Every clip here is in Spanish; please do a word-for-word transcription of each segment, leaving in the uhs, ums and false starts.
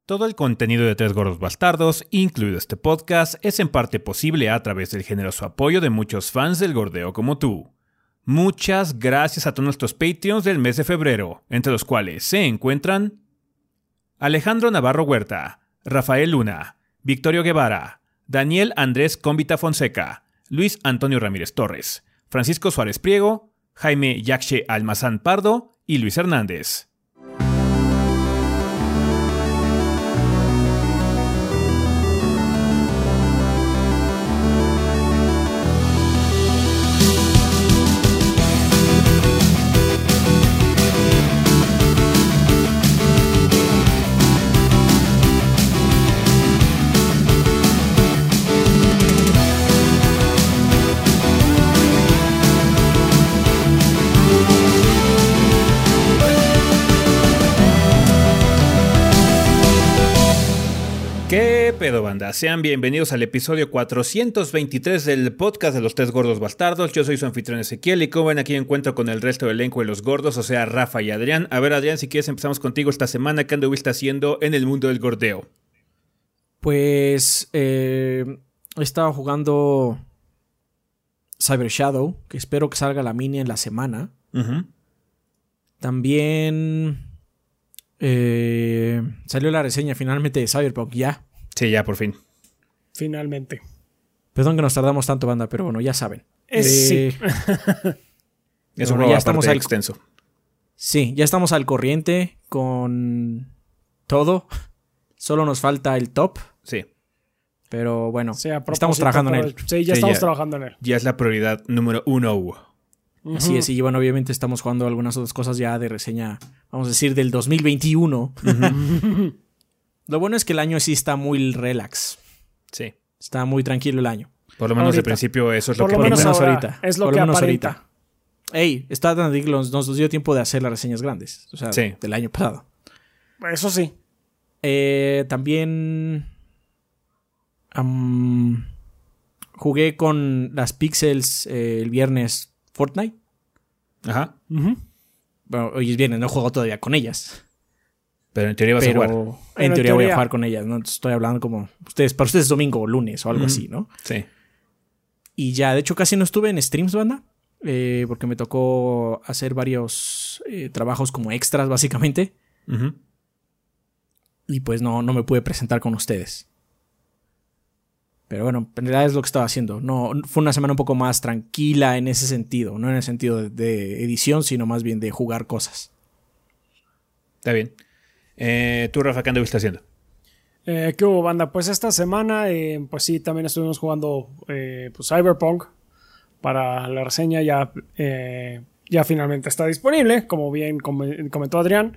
Todo el contenido de Tres Gordos Bastardos, incluido este podcast, es en parte posible a través del generoso apoyo de muchos fans del gordeo como tú. Muchas gracias a todos nuestros Patreons del mes de febrero, entre los cuales se encuentran Alejandro Navarro Huerta, Rafael Luna, Victorio Guevara, Daniel Andrés Cómbita Fonseca, Luis Antonio Ramírez Torres, Francisco Suárez Priego, Jaime Yaxche Almazán Pardo y Luis Hernández. ¿Qué pedo, banda? Sean bienvenidos al episodio cuatrocientos veintitrés del podcast de los Tres Gordos Bastardos. Yo soy su anfitrión Ezequiel y como ven aquí encuentro con el resto del elenco de los gordos, o sea, Rafa y Adrián. A ver, Adrián, si quieres empezamos contigo esta semana. ¿Qué anduviste haciendo en el mundo del gordeo? Pues eh, he estado jugando Cyber Shadow, que espero que salga la mini en la semana. Uh-huh. También... Eh, salió la reseña finalmente de Cyberpunk, ya. Sí, ya, por fin. Finalmente. Perdón que nos tardamos tanto, banda, pero bueno, ya saben. Eh, sí. Es un bueno, juego ya estamos al, extenso. Sí, ya estamos al corriente con todo. Solo nos falta el top. Sí. Pero bueno, sí, estamos trabajando en él. Sí, ya sí, estamos ya, trabajando en él. Ya es la prioridad número uno. Uh-huh. Así es, y bueno, obviamente estamos jugando algunas otras cosas ya de reseña, vamos a decir, del dos mil veintiuno. Uh-huh. Lo bueno es que el año sí está muy relax. Sí. Está muy tranquilo el año. Por lo menos ahorita. De principio eso es lo por que... Lo menos por lo menos ahora ahorita. Es lo por que lo menos aparenta. Ahorita. Ey, está tan ridículo, nos, nos dio tiempo de hacer las reseñas grandes. O sea, sí. Del año pasado. Eso sí. Eh, también... Um, jugué con las Pixels eh, el viernes Fortnite. Ajá. Uh-huh. Bueno, hoy es viernes, no juego todavía con ellas. Pero en teoría vas Pero a jugar. en Pero teoría en voy a teoría. jugar con ellas. No estoy hablando como... ustedes Para ustedes es domingo o lunes o algo Mm. así, ¿no? Sí. Y ya, de hecho, casi no estuve en streams, banda. Eh, porque me tocó hacer varios eh, trabajos como extras, básicamente. Uh-huh. Y pues no, no me pude presentar con ustedes. Pero bueno, en realidad es lo que estaba haciendo. No, fue una semana un poco más tranquila en ese sentido. No en el sentido de, de edición, sino más bien de jugar cosas. Está bien. Eh, ¿Tú, Rafa, qué anduviste haciendo? Eh, ¿Qué hubo, banda? Pues esta semana, eh, pues sí, también estuvimos jugando eh, pues Cyberpunk para la reseña. Ya, eh, ya finalmente está disponible, como bien com- comentó Adrián.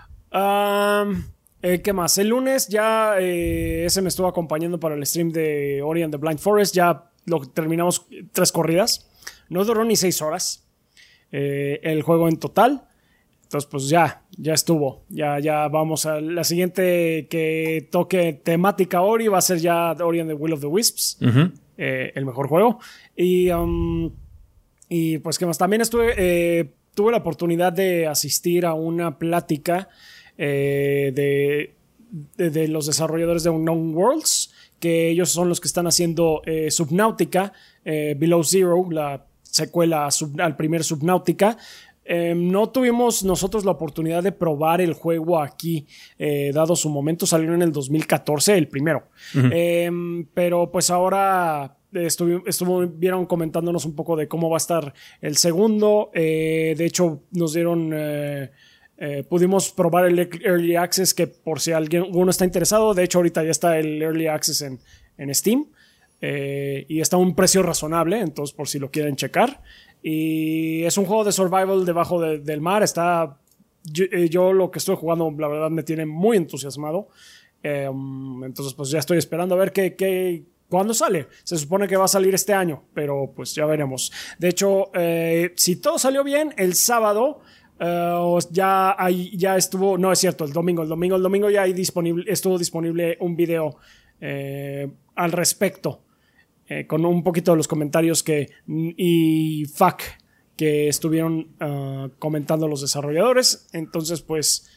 Um, eh, ¿Qué más? El lunes ya eh, ese me estuvo acompañando para el stream de Ori and the Blind Forest. Ya lo terminamos tres corridas. No duró ni seis horas eh, el juego en total. Entonces, pues ya, ya estuvo. Ya, ya vamos a la siguiente que toque temática Ori. Va a ser ya Ori and the Will of the Wisps. Uh-huh. Eh, el mejor juego. Y, um, y pues, ¿qué más? También estuve, eh, tuve la oportunidad de asistir a una plática eh, de, de, de los desarrolladores de Unknown Worlds, que ellos son los que están haciendo eh, Subnautica, eh, Below Zero, la secuela sub, al primer Subnautica. Eh, no tuvimos nosotros la oportunidad de probar el juego aquí, eh, dado su momento. Salió en el dos mil catorce, el primero. Uh-huh. Eh, pero pues ahora estuvi- estuvieron comentándonos un poco de cómo va a estar el segundo. Eh, de hecho, nos dieron... Eh, eh, pudimos probar el Early Access, que por si alguien uno está interesado. De hecho, ahorita ya está el Early Access en, en Steam. Eh, y está a un precio razonable, entonces por si lo quieren checar. Y es un juego de survival debajo de, del mar. Está yo, eh, yo lo que estoy jugando, la verdad, me tiene muy entusiasmado. Eh, entonces, pues ya estoy esperando a ver qué, qué, cuándo sale. Se supone que va a salir este año, pero pues ya veremos. De hecho, eh, si todo salió bien, el sábado uh, ya, hay, ya estuvo, no es cierto, el domingo, el domingo, el domingo ya hay disponible, estuvo disponible un video eh, al respecto. Eh, con un poquito de los comentarios que y fuck que estuvieron uh, comentando los desarrolladores. Entonces, pues,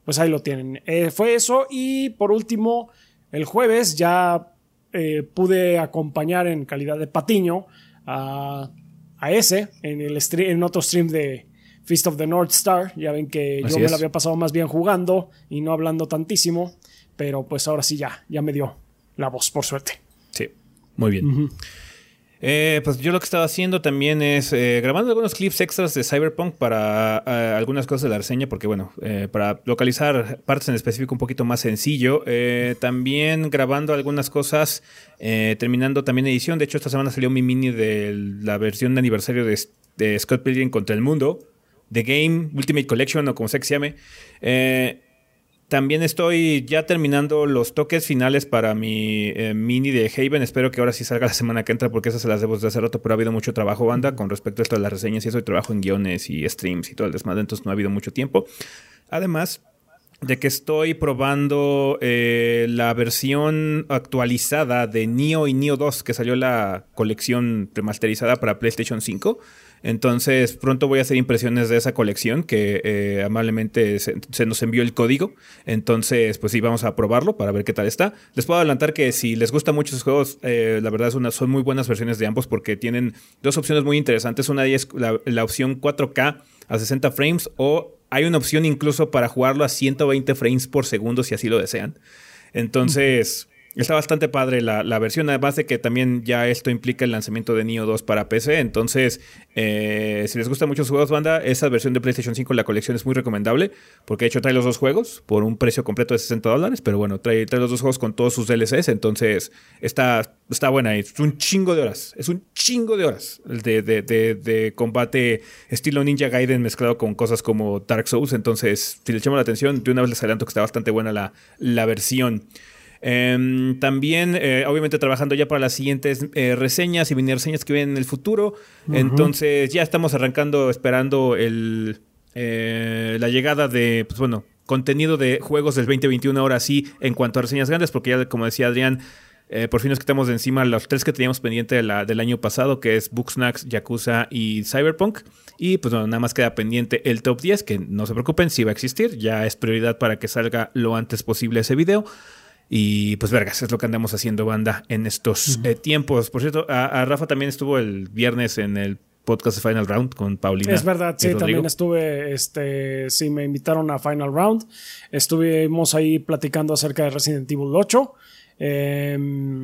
pues ahí lo tienen. Eh, fue eso. Y por último, el jueves ya eh, pude acompañar en calidad de patiño a, a ese en, el stream, en otro stream de Feast of the North Star. Ya ven que Así yo me es. lo había pasado más bien jugando y no hablando tantísimo. Pero pues ahora sí ya, ya me dio la voz, por suerte. Sí, muy bien. Uh-huh. Eh, pues yo lo que estaba haciendo también es eh, grabando algunos clips extras de Cyberpunk para eh, algunas cosas de la reseña, porque bueno, eh, para localizar partes en específico un poquito más sencillo. Eh, también grabando algunas cosas, eh, terminando también edición. De hecho, esta semana salió mi mini de la versión de aniversario de, de Scott Pilgrim contra el Mundo, The Game Ultimate Collection o como sea que se llame. Eh, También estoy ya terminando los toques finales para mi eh, mini de Haven. Espero que ahora sí salga la semana que entra porque esas se las debo desde hace rato, pero ha habido mucho trabajo, banda, con respecto a esto de las reseñas y eso, y trabajo en guiones y streams y todo el desmadre, entonces no ha habido mucho tiempo. Además de que estoy probando eh, la versión actualizada de Nioh y Nioh dos, que salió la colección remasterizada para PlayStation cinco. Entonces pronto voy a hacer impresiones de esa colección que eh, amablemente se, se nos envió el código. Entonces pues sí, vamos a probarlo para ver qué tal está. Les puedo adelantar que si les gustan mucho esos juegos, eh, la verdad es una, son muy buenas versiones de ambos porque tienen dos opciones muy interesantes. Una de ellas es la, la opción cuatro K a sesenta frames, o hay una opción incluso para jugarlo a ciento veinte frames por segundo si así lo desean. Entonces... está bastante padre la, la versión, además de que también ya esto implica el lanzamiento de Nioh dos para P C. Entonces, eh, si les gustan muchos juegos, banda, esa versión de PlayStation cinco, la colección es muy recomendable, porque de hecho trae los dos juegos por un precio completo de sesenta dólares, pero bueno, trae, trae los dos juegos con todos sus D L Cs, entonces está, está buena. Es un chingo de horas, es un chingo de horas de, de, de, de combate estilo Ninja Gaiden mezclado con cosas como Dark Souls. Entonces, si le echamos la atención, de una vez les adelanto que está bastante buena la, la versión. Eh, también, eh, obviamente, trabajando ya para las siguientes eh, reseñas y mini reseñas que vienen en el futuro. Uh-huh. Entonces, ya estamos arrancando, esperando el eh, la llegada de, pues bueno, contenido de juegos del veinte veintiuno ahora sí, en cuanto a reseñas grandes, porque ya, como decía Adrián, eh, por fin nos quitamos de encima los tres que teníamos pendiente de la, del año pasado, que es Bugsnax, Yakuza y Cyberpunk. Y pues bueno, nada más queda pendiente el top diez, que no se preocupen, sí va a existir. Ya es prioridad para que salga lo antes posible ese video. Y pues vergas, es lo que andamos haciendo, banda, en estos uh-huh. eh, tiempos. Por cierto, a, a Rafa también estuvo el viernes en el podcast de Final Round con Paulina. Es verdad, sí, también estuve, este, sí, me invitaron a Final Round. Estuvimos ahí platicando acerca de Resident Evil ocho. Eh,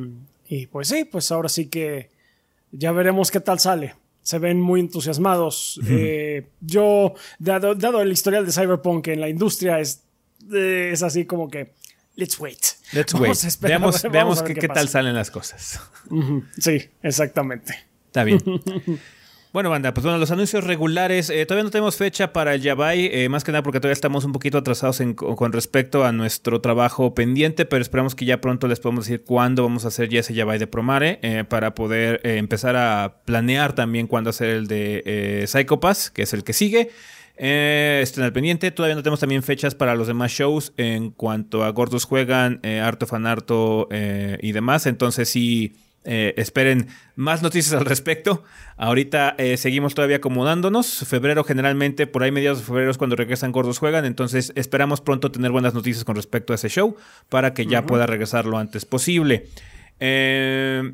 y pues sí, pues ahora sí que ya veremos qué tal sale. Se ven muy entusiasmados. Uh-huh. Eh, yo, dado, dado el historial de Cyberpunk en la industria, es, eh, es así como que let's wait. Let's wait. Veamos, veamos qué, qué, qué tal salen las cosas. Uh-huh. Sí, exactamente. Está bien. Bueno, banda, pues bueno, los anuncios regulares. Eh, todavía no tenemos fecha para el Yabai, eh, más que nada porque todavía estamos un poquito atrasados en, con respecto a nuestro trabajo pendiente, pero esperamos que ya pronto les podamos decir cuándo vamos a hacer ya ese Yabai de Promare, eh, para poder eh, empezar a planear también cuándo hacer el de eh, Psycho Pass, que es el que sigue. Eh, estén al pendiente. Todavía no tenemos también fechas para los demás shows en cuanto a Gordos Juegan, eh, Harto Fanarto eh, y demás. Entonces sí, eh, esperen más noticias al respecto. Ahorita eh, seguimos todavía acomodándonos. Febrero generalmente, por ahí mediados de febrero es cuando regresan Gordos Juegan. Entonces esperamos pronto tener buenas noticias con respecto a ese show para que ya uh-huh. pueda regresar lo antes posible. Eh...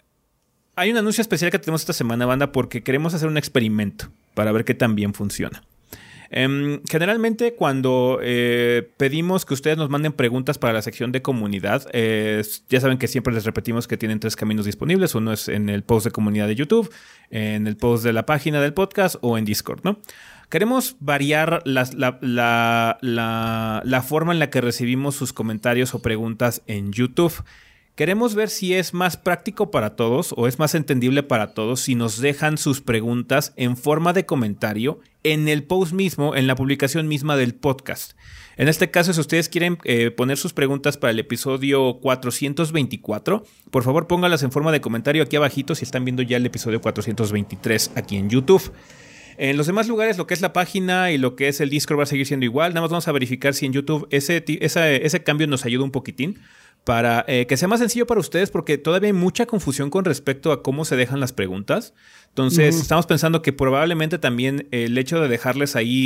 Hay un anuncio especial que tenemos esta semana, banda, porque queremos hacer un experimento para ver qué tan bien funciona. Um, generalmente cuando eh, pedimos que ustedes nos manden preguntas para la sección de comunidad, eh, ya saben que siempre les repetimos que tienen tres caminos disponibles. Uno es en el post de comunidad de YouTube, en el post de la página del podcast o en Discord, ¿no? Queremos variar la, la, la, la, la forma en la que recibimos sus comentarios o preguntas en YouTube. Queremos ver si es más práctico para todos o es más entendible para todos si nos dejan sus preguntas en forma de comentario en el post mismo, en la publicación misma del podcast. En este caso, si ustedes quieren eh, poner sus preguntas para el episodio cuatrocientos veinticuatro, por favor pónganlas en forma de comentario aquí abajito si están viendo ya el episodio cuatrocientos veintitrés aquí en YouTube. En los demás lugares, lo que es la página y lo que es el Discord va a seguir siendo igual. Nada más vamos a verificar si en YouTube ese, ese, ese cambio nos ayuda un poquitín para eh, que sea más sencillo para ustedes, porque todavía hay mucha confusión con respecto a cómo se dejan las preguntas. Entonces, uh-huh. estamos pensando que probablemente también el hecho de dejarles ahí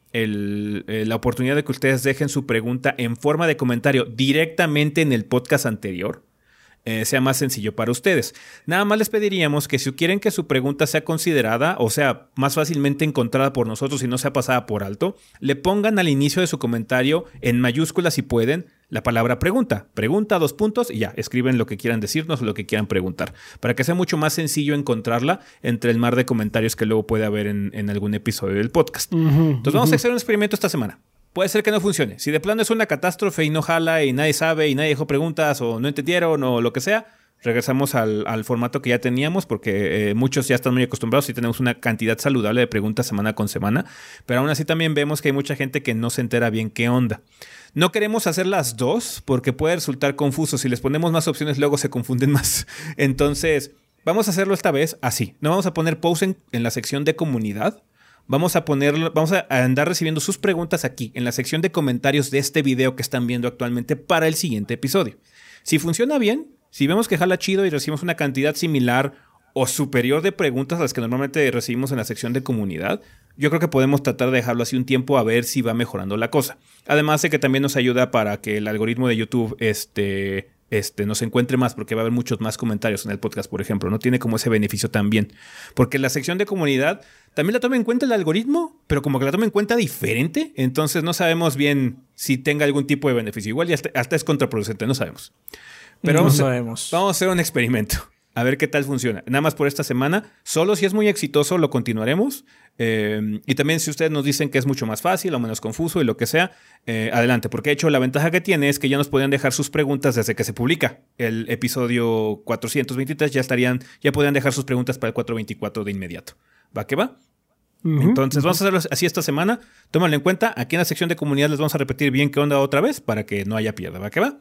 el, eh, la oportunidad de que ustedes dejen su pregunta en forma de comentario directamente en el podcast anterior, Eh, sea más sencillo para ustedes. Nada más les pediríamos que si quieren que su pregunta sea considerada o sea más fácilmente encontrada por nosotros y no sea pasada por alto, le pongan al inicio de su comentario en mayúsculas si pueden la palabra pregunta. Pregunta, dos puntos y ya, escriben lo que quieran decirnos o lo que quieran preguntar, para que sea mucho más sencillo encontrarla entre el mar de comentarios que luego puede haber en, en algún episodio del podcast. Uh-huh, Entonces vamos uh-huh. a hacer un experimento esta semana. Puede ser que no funcione. Si de plano es una catástrofe y no jala y nadie sabe y nadie dejó preguntas o no entendieron o lo que sea, regresamos al, al formato que ya teníamos porque eh, muchos ya están muy acostumbrados y tenemos una cantidad saludable de preguntas semana con semana. Pero aún así también vemos que hay mucha gente que no se entera bien qué onda. No queremos hacer las dos porque puede resultar confuso. Si les ponemos más opciones luego se confunden más. Entonces vamos a hacerlo esta vez así. No vamos a poner pause en, en la sección de comunidad. Vamos a poner, vamos a andar recibiendo sus preguntas aquí, en la sección de comentarios de este video que están viendo actualmente para el siguiente episodio. Si funciona bien, si vemos que jala chido y recibimos una cantidad similar o superior de preguntas a las que normalmente recibimos en la sección de comunidad, yo creo que podemos tratar de dejarlo así un tiempo a ver si va mejorando la cosa. Además de que también nos ayuda para que el algoritmo de YouTube este, este, nos encuentre más, porque va a haber muchos más comentarios en el podcast, por ejemplo. No tiene como ese beneficio también. Porque la sección de comunidad también la toma en cuenta el algoritmo, pero como que la toma en cuenta diferente. Entonces no sabemos bien si tenga algún tipo de beneficio. Igual y hasta, hasta es contraproducente, no sabemos. Pero no vamos, sabemos. A, vamos a hacer un experimento. A ver qué tal funciona. Nada más por esta semana. Solo si es muy exitoso lo continuaremos. Eh, y también si ustedes nos dicen que es mucho más fácil o menos confuso y lo que sea, eh, adelante. Porque de hecho la ventaja que tiene es que ya nos podrían dejar sus preguntas desde que se publica el episodio cuatrocientos veintitrés. Ya estarían, ya podrían dejar sus preguntas para el cuatrocientos veinticuatro de inmediato. ¿Va que va? Uh-huh, Entonces uh-huh. vamos a hacerlo así esta semana. Tómalo en cuenta. Aquí en la sección de comunidad les vamos a repetir bien qué onda otra vez para que no haya pierde. ¿Va que va?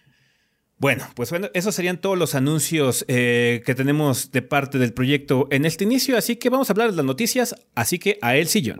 Bueno, pues bueno, esos serían todos los anuncios eh, que tenemos de parte del proyecto en este inicio, así que vamos a hablar de las noticias, así que a el sillón.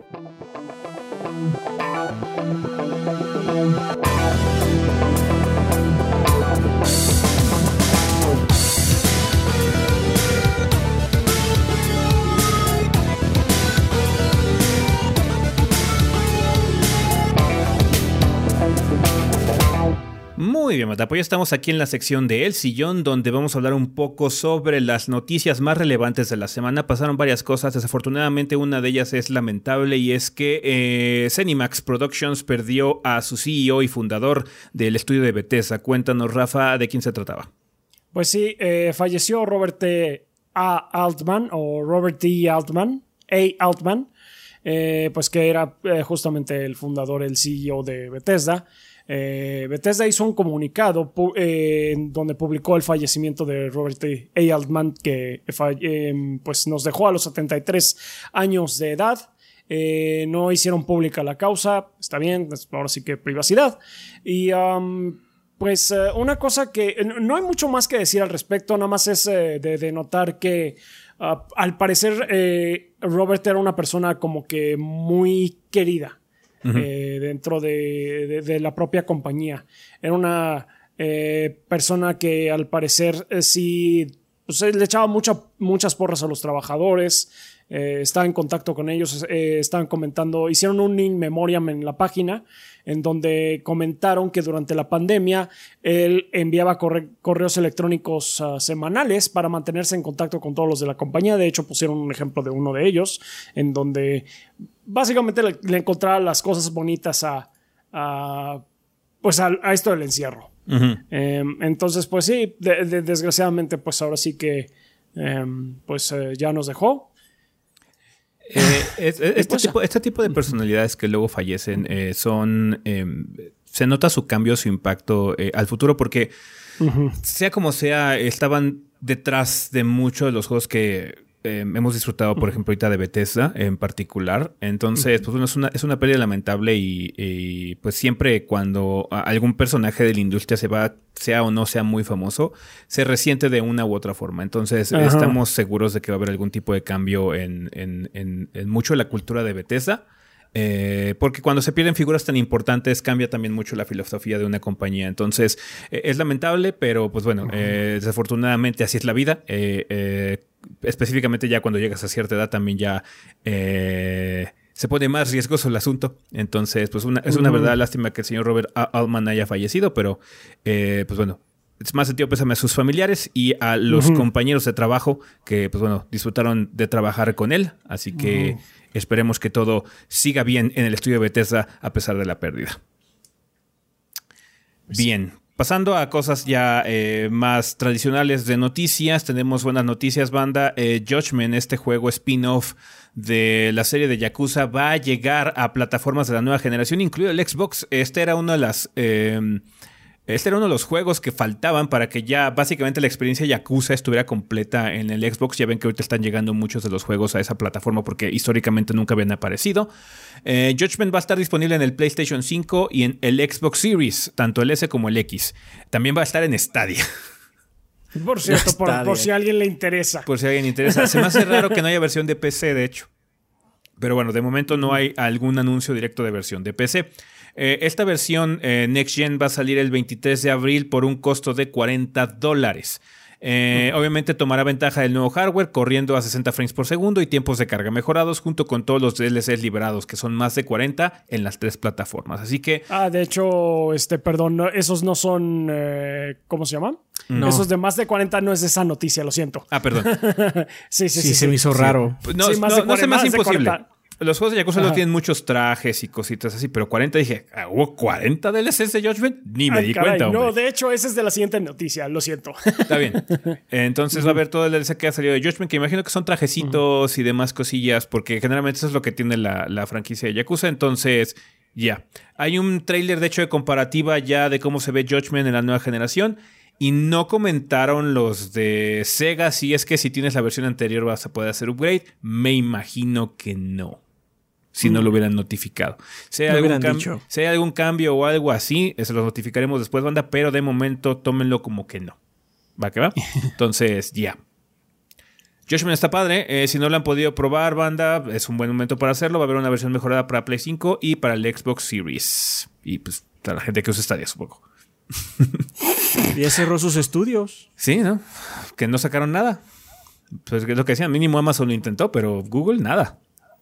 Muy bien, Matapo, ya estamos aquí en la sección de El Sillón, donde vamos a hablar un poco sobre las noticias más relevantes de la semana. Pasaron varias cosas, desafortunadamente una de ellas es lamentable y es que eh, Zenimax Productions perdió a su C E O y fundador del estudio de Bethesda. Cuéntanos, Rafa, ¿de quién se trataba? Pues sí, eh, falleció Robert T. A. Altman o Robert T. Altman, A. Altman, eh, pues que era eh, justamente el fundador, el C E O de Bethesda. Eh, Bethesda hizo un comunicado pu- eh, donde publicó el fallecimiento de Robert A. Altman, que eh, pues nos dejó a los setenta y tres años de edad. Eh, no hicieron pública la causa, está bien, ahora sí que privacidad. Y um, pues uh, una cosa que no hay mucho más que decir al respecto, nada más es eh, de, de notar que uh, al parecer eh, Robert era una persona como que muy querida. Uh-huh. Eh, dentro de, de, de la propia compañía. Era una eh, persona que al parecer eh, sí pues, le echaba mucha, muchas porras a los trabajadores, eh, estaba en contacto con ellos, eh, estaban comentando, hicieron un in memoriam en la página en donde comentaron que durante la pandemia él enviaba corre- correos electrónicos uh, semanales para mantenerse en contacto con todos los de la compañía. De hecho pusieron un ejemplo de uno de ellos en donde básicamente le, le encontraba las cosas bonitas a, a pues a, a esto del encierro. Uh-huh. Eh, entonces, pues sí, de, de, desgraciadamente, pues ahora sí que eh, pues eh, ya nos dejó. Eh, es, es, este, tipo, este tipo de personalidades que luego fallecen eh, son... Eh, se nota su cambio, su impacto eh, al futuro porque uh-huh. sea como sea, estaban detrás de muchos de los juegos que... Eh, hemos disfrutado, por ejemplo, ahorita de Bethesda en particular. Entonces, pues bueno, es una, es una pérdida lamentable y, y pues siempre cuando algún personaje de la industria se va, sea o no sea muy famoso, se resiente de una u otra forma. Entonces, ajá, estamos seguros de que va a haber algún tipo de cambio en, en, en, en mucho la cultura de Bethesda. Eh, porque cuando se pierden figuras tan importantes cambia también mucho la filosofía de una compañía. Entonces eh, es lamentable, pero pues bueno, eh, desafortunadamente así es la vida. Eh, eh, específicamente ya cuando llegas a cierta edad también ya eh, se pone más riesgoso el asunto. Entonces, pues una, es una uh-huh. verdad lástima que el señor Robert Altman haya fallecido, pero eh, pues bueno, es más sentido pésame a sus familiares y a los uh-huh. compañeros de trabajo que, pues bueno, disfrutaron de trabajar con él. Así que uh-huh. esperemos que todo siga bien en el estudio de Bethesda a pesar de la pérdida. Bien. Pasando a cosas ya eh, más tradicionales de noticias, tenemos buenas noticias, banda. Eh, Judgment, este juego spin-off de la serie de Yakuza, va a llegar a plataformas de la nueva generación, incluido el Xbox. Este era uno de las... Eh, Este era uno de los juegos que faltaban para que ya básicamente la experiencia Yakuza estuviera completa en el Xbox. Ya ven que ahorita están llegando muchos de los juegos a esa plataforma porque históricamente nunca habían aparecido. Eh, Judgment va a estar disponible en el PlayStation cinco y en el Xbox Series, tanto el S como el X. También va a estar en Stadia. Por cierto, por, por si a alguien le interesa. Por si a alguien le interesa. Se me hace raro que no haya versión de P C, de hecho. Pero bueno, de momento no hay algún anuncio directo de versión de P C. Eh, esta versión eh, Next Gen va a salir el veintitrés de abril por un costo de cuarenta dólares. Eh, uh-huh. Obviamente tomará ventaja del nuevo hardware, corriendo a sesenta frames por segundo y tiempos de carga mejorados, junto con todos los D L Cs liberados, que son más de cuarenta en las tres plataformas. Así que... Ah, de hecho, este, perdón, no, esos no son... Eh, ¿Cómo se llaman? No. Esos de más de cuarenta no es de esa noticia, lo siento. Ah, perdón. sí, sí, sí, sí, sí. se me hizo sí. raro. No, sí, no, más no, de cuarenta, no se me hace más de imposible. cuarenta. Los juegos de Yakuza Ajá. no tienen muchos trajes y cositas así, pero cuarenta dije, ¿hubo cuarenta D L Cs de Judgment? Ni me Ay, di caray, cuenta, hombre. No, de hecho, ese es de la siguiente noticia, lo siento. Está bien. Entonces va a haber todo el D L C que ha salido de Judgment, que imagino que son trajecitos uh-huh. y demás cosillas, porque generalmente eso es lo que tiene la, la franquicia de Yakuza. Entonces, ya. Yeah. Hay un tráiler, de hecho, de comparativa ya de cómo se ve Judgment en la nueva generación. Y no comentaron los de Sega si es que si tienes la versión anterior vas a poder hacer upgrade. Me imagino que no. Si mm. no lo hubieran notificado. Si hay, algún cam- si hay algún cambio o algo así, se los notificaremos después, banda. Pero de momento tómenlo como que no. ¿Va que va? Entonces, ya. Yeah. Judgment está padre. Eh, si no lo han podido probar, banda, es un buen momento para hacerlo. Va a haber una versión mejorada para Play cinco y para el Xbox Series. Y pues para la gente que usa Stadia, supongo. Ya cerró sus estudios. Sí, ¿no? Que no sacaron nada. Pues es lo que decían, mínimo Amazon lo intentó, pero Google nada.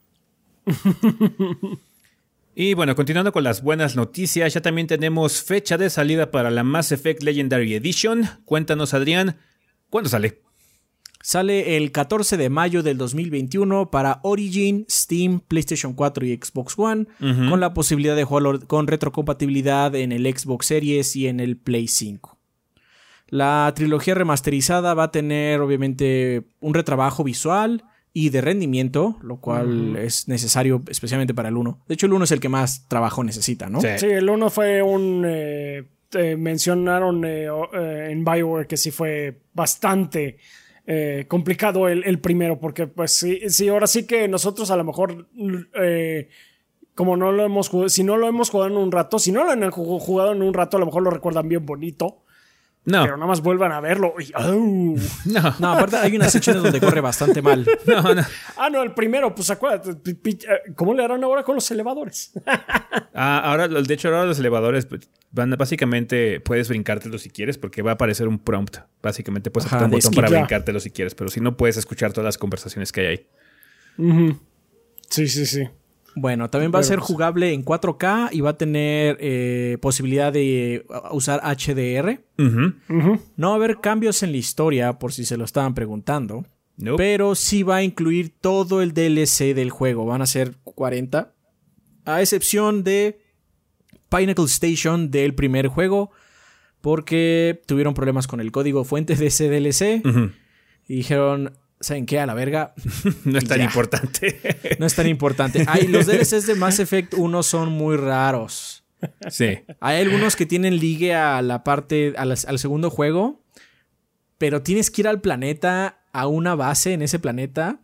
Y bueno, continuando con las buenas noticias, ya también tenemos fecha de salida para la Mass Effect Legendary Edition. Cuéntanos, Adrián, ¿cuándo sale? Sale el catorce de mayo del dos mil veintiuno para Origin, Steam, PlayStation cuatro y Xbox One, uh-huh. con la posibilidad de jugarlo con retrocompatibilidad en el Xbox Series y en el Play cinco. La trilogía remasterizada va a tener obviamente un retrabajo visual y de rendimiento, lo cual uh-huh. es necesario especialmente para el uno. De hecho, el uno es el que más trabajo necesita, ¿no? Sí, sí el uno fue un... Eh, eh, mencionaron eh, eh, en BioWare que sí fue bastante... Eh, complicado el, el primero, porque pues sí, sí, ahora sí que nosotros a lo mejor eh, como no lo hemos jugado, si no lo hemos jugado en un rato, si no lo han jugado en un rato, a lo mejor lo recuerdan bien bonito. No. Pero nada más vuelvan a verlo y, oh. no. no, aparte hay unas secciones donde corre bastante mal. No, no. Ah, no, el primero, pues acuérdate, ¿cómo le harán ahora con los elevadores? ah, ahora, de hecho, ahora los elevadores van básicamente puedes brincártelo si quieres, porque va a aparecer un prompt. Básicamente puedes apretar un botón para brincártelo si quieres, pero si no puedes escuchar todas las conversaciones que hay ahí. Uh-huh. Sí, sí, sí. Bueno, también va a ser jugable en cuatro K y va a tener eh, posibilidad de usar H D R. Uh-huh. Uh-huh. No va a haber cambios en la historia, por si se lo estaban preguntando. Nope. Pero sí va a incluir todo el D L C del juego. Van a ser cuarenta. A excepción de Pinnacle Station del primer juego, porque tuvieron problemas con el código fuente de ese D L C. Uh-huh. Y dijeron... ¿Saben qué? A la verga. No es tan ya. importante. No es tan importante. Ay, los D L Cs de Mass Effect uno son muy raros. Sí. Hay algunos que tienen ligue a la parte, a la, al segundo juego, pero tienes que ir al planeta, a una base en ese planeta,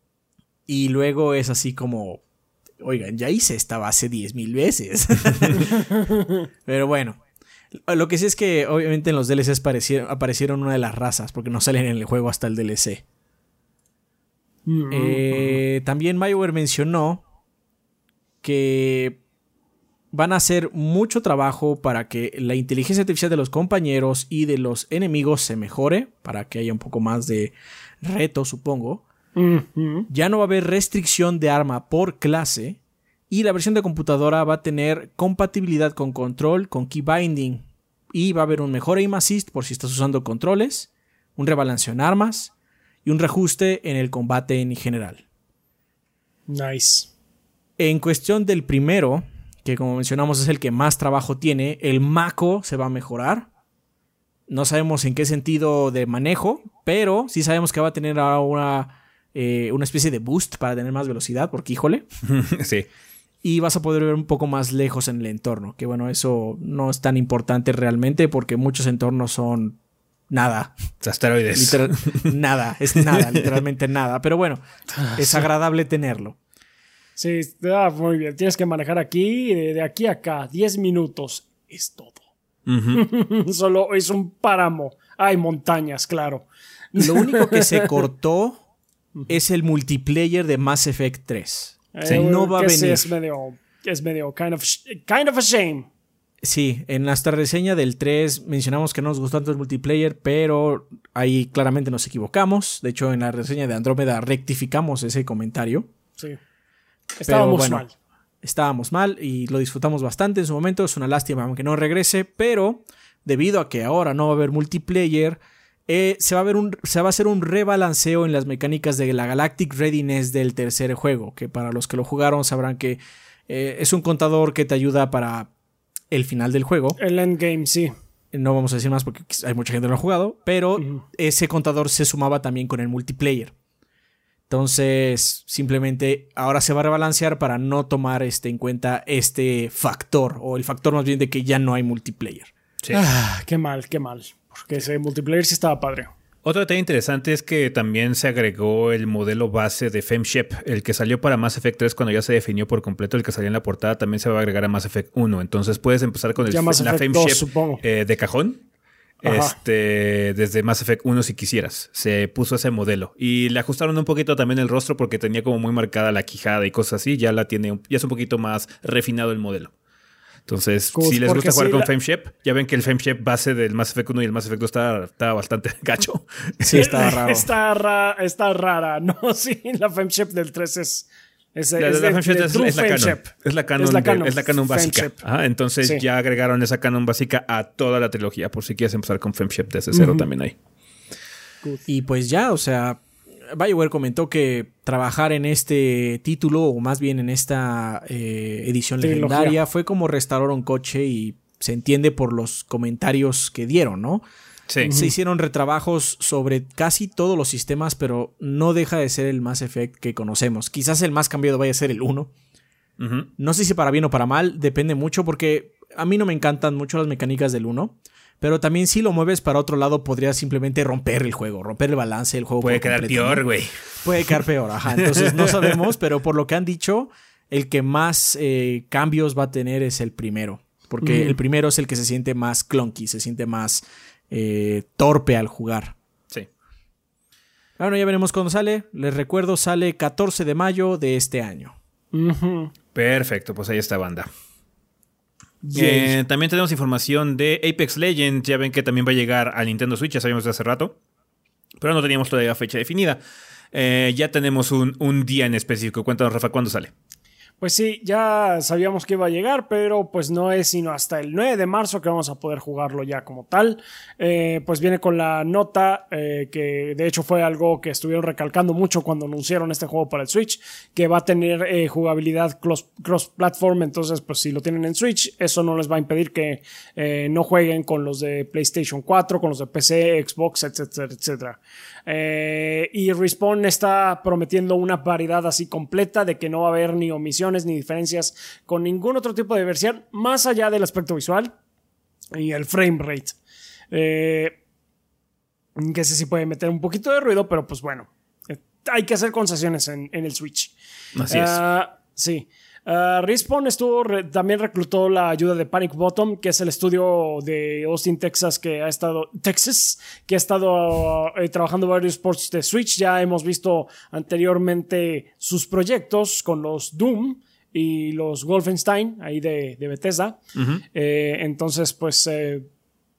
y luego es así como, oigan, ya hice esta base diez mil veces. Pero bueno. Lo que sí es que obviamente en los D L Cs aparecieron, aparecieron una de las razas, porque no salen en el juego hasta el D L C. Mm-hmm. Eh, también BioWare mencionó que van a hacer mucho trabajo para que la inteligencia artificial de los compañeros y de los enemigos se mejore, para que haya un poco más de reto, supongo. Uh-huh. Ya no va a haber restricción de arma por clase. Y la versión de computadora va a tener compatibilidad con control, con key binding. Y va a haber un mejor aim assist por si estás usando controles, un rebalanceo en armas y un reajuste en el combate en general. Nice. En cuestión del primero, que como mencionamos es el que más trabajo tiene, el Mako se va a mejorar. No sabemos en qué sentido de manejo, pero sí sabemos que va a tener ahora una, eh, una especie de boost para tener más velocidad, porque híjole. Sí. Y vas a poder ver un poco más lejos en el entorno, que bueno, eso no es tan importante realmente porque muchos entornos son nada. Asteroides. Literal, nada, es nada, literalmente nada. Pero bueno, es agradable tenerlo. Sí, ah, muy bien. Tienes que manejar aquí, de, de aquí a acá, diez minutos. Es todo. Uh-huh. Solo es un páramo. Hay montañas, claro. Lo único que se cortó es el multiplayer de Mass Effect tres. Sí, Eh, no va a venir. Es medio, es medio kind of, kind of a shame. Sí, en nuestra reseña del tres mencionamos que no nos gustó tanto el multiplayer, pero ahí claramente nos equivocamos. De hecho, en la reseña de Andrómeda rectificamos ese comentario. Sí. Estábamos bueno, mal. Estábamos mal y lo disfrutamos bastante en su momento. Es una lástima aunque no regrese, pero debido a que ahora no va a haber multiplayer, eh, se, va a ver un, se va a hacer un rebalanceo en las mecánicas de la Galactic Readiness del tercer juego, que para los que lo jugaron sabrán que eh, es un contador que te ayuda para el final del juego. El endgame, sí. No vamos a decir más porque hay mucha gente que lo ha jugado, pero uh-huh. ese contador se sumaba también con el multiplayer. Entonces, simplemente ahora se va a rebalancear para no tomar este, en cuenta este factor, o el factor más bien de que ya no hay multiplayer. Sí. Ah, qué mal, qué mal. Porque ese multiplayer sí estaba padre. Otro detalle interesante es que también se agregó el modelo base de FameShip, el que salió para Mass Effect tres cuando ya se definió por completo, el que salía en la portada también se va a agregar a Mass Effect uno. Entonces puedes empezar con el, la FameShip eh, de cajón. Este, desde Mass Effect uno si quisieras. Se puso ese modelo y le ajustaron un poquito también el rostro porque tenía como muy marcada la quijada y cosas así. Ya la tiene, ya es un poquito más refinado el modelo. Entonces, pues si les gusta jugar sí, con la... FameShip, ya ven que el FameShip base del Mass Effect uno y el Mass Effect dos estaba, estaba bastante gacho. Sí, estaba raro. Está, ra está rara, ¿no? Sí, la FameShip del tres es... Es, la, es, la, la es, de, es, es, la canon. es la canon. Es la canon, de, es la canon básica. Ajá, entonces sí. ya agregaron esa canon básica a toda la trilogía. Por si quieres empezar con FameShip desde cero, uh-huh. también hay. Y pues ya, o sea, BioWare comentó que trabajar en este título, o más bien en esta eh, edición trilogía. legendaria, fue como restaurar un coche y se entiende por los comentarios que dieron, ¿no? Sí. Se hicieron retrabajos sobre casi todos los sistemas, pero no deja de ser el Mass Effect que conocemos. Quizás el más cambiado vaya a ser el uno. Uh-huh. No sé si para bien o para mal, depende mucho, porque a mí no me encantan mucho las mecánicas del uno, pero también si lo mueves para otro lado podría simplemente romper el juego, romper el balance del juego. Puede quedar completo, peor, güey. ¿no? Puede quedar peor, ajá. Entonces no sabemos, pero por lo que han dicho, el que más eh, cambios va a tener es el primero, porque uh-huh. el primero es el que se siente más clunky, se siente más... Eh, torpe al jugar. Sí. Bueno, ya veremos cuándo sale. Les recuerdo, sale catorce de mayo de este año. Uh-huh. Perfecto, pues ahí está, banda. Eh, también tenemos información de Apex Legends. Ya ven que también va a llegar a Nintendo Switch, ya sabíamos de hace rato, pero no teníamos todavía fecha definida. Eh, ya tenemos un, un día en específico. Cuéntanos, Rafa, ¿cuándo sale? Pues sí, ya sabíamos que iba a llegar, pero pues no es sino hasta el nueve de marzo que vamos a poder jugarlo ya como tal. Eh, pues viene con la nota, eh, que de hecho fue algo que estuvieron recalcando mucho cuando anunciaron este juego para el Switch, que va a tener eh, jugabilidad cross-platform, entonces pues si lo tienen en Switch, eso no les va a impedir que eh, no jueguen con los de PlayStation cuatro, con los de P C, Xbox, etcétera, etcétera. Eh, y Respawn está prometiendo una variedad así completa de que no va a haber ni omisiones ni diferencias con ningún otro tipo de versión más allá del aspecto visual y el frame rate, eh, que ese sí puede meter un poquito de ruido, pero pues bueno, eh, hay que hacer concesiones en, en el Switch. Así uh, es. Sí. Uh, Respawn estuvo re, también reclutó la ayuda de Panic Button, que es el estudio de Austin, Texas, que ha estado Texas, que ha estado uh, eh, trabajando varios ports de Switch. Ya hemos visto anteriormente sus proyectos con los Doom y los Wolfenstein ahí de, de Bethesda. Uh-huh. Eh, entonces, pues, eh,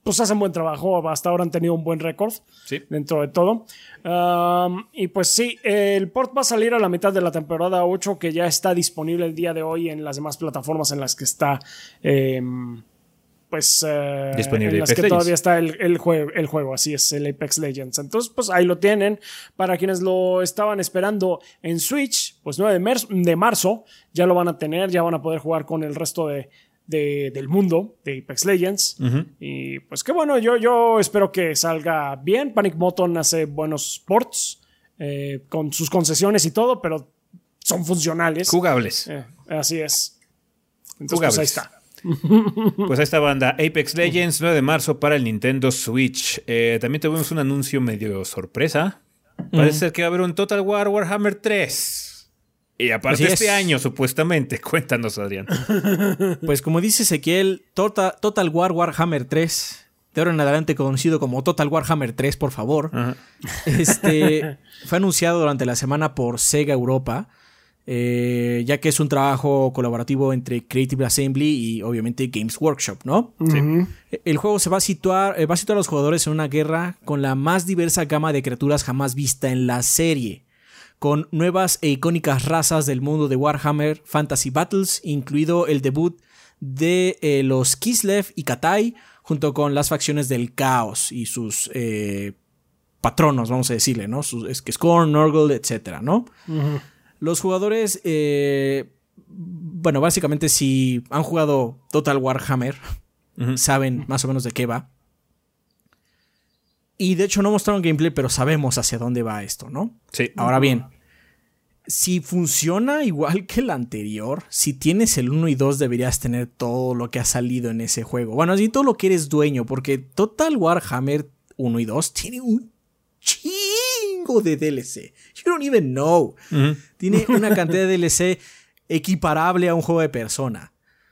pues hacen buen trabajo. Hasta ahora han tenido un buen récord sí. dentro de todo. Um, y pues sí, el port va a salir a la mitad de la temporada ocho, que ya está disponible el día de hoy en las demás plataformas en las que está... Eh, pues uh, disponible en las Apex que todavía Legends. está el, el, juego, el juego, así es, el Apex Legends. Entonces, pues ahí lo tienen. Para quienes lo estaban esperando en Switch, pues nueve de marzo ya lo van a tener, ya van a poder jugar con el resto de, de, del mundo de Apex Legends. Uh-huh. Y pues qué bueno, yo, yo espero que salga bien. Panic Button hace buenos ports eh, con sus concesiones y todo, pero son funcionales. Jugables. Eh, así es. Entonces, Jugables. Pues ahí está. Pues esta banda Apex Legends, nueve de marzo para el Nintendo Switch. Eh, también tuvimos un anuncio medio sorpresa. Parece mm. ser que va a haber un Total War Warhammer tres. Y aparte Así este es. año, supuestamente. Cuéntanos, Adrián. Pues como dice Ezequiel, Total, Total War Warhammer tres, de ahora en adelante conocido como Total Warhammer tres, por favor. Uh-huh. Este fue anunciado durante la semana por Sega Europa. Eh, ya que es un trabajo colaborativo entre Creative Assembly y obviamente Games Workshop, ¿no? Sí. El juego se va a situar, eh, va a situar a los jugadores en una guerra con la más diversa gama de criaturas jamás vista en la serie, con nuevas e icónicas razas del mundo de Warhammer Fantasy Battles, incluido el debut de eh, los Kislev y Katai, junto con las facciones del Caos y sus eh, patronos, vamos a decirle, ¿no? Sus, es que Skorn, Nurgle, etcétera, ¿no? Uh-huh. Los jugadores, eh, bueno, básicamente si han jugado Total Warhammer, uh-huh. saben más o menos de qué va. Y de hecho no mostraron gameplay, pero sabemos hacia dónde va esto, ¿no? Sí. Ahora bien, si funciona igual que el anterior, si tienes el uno y dos deberías tener todo lo que ha salido en ese juego. Bueno, así todo lo que eres dueño, porque Total Warhammer uno y dos tiene un chingo de D L C. You don't even know. Uh-huh. Tiene una cantidad de D L C equiparable a un juego de Persona.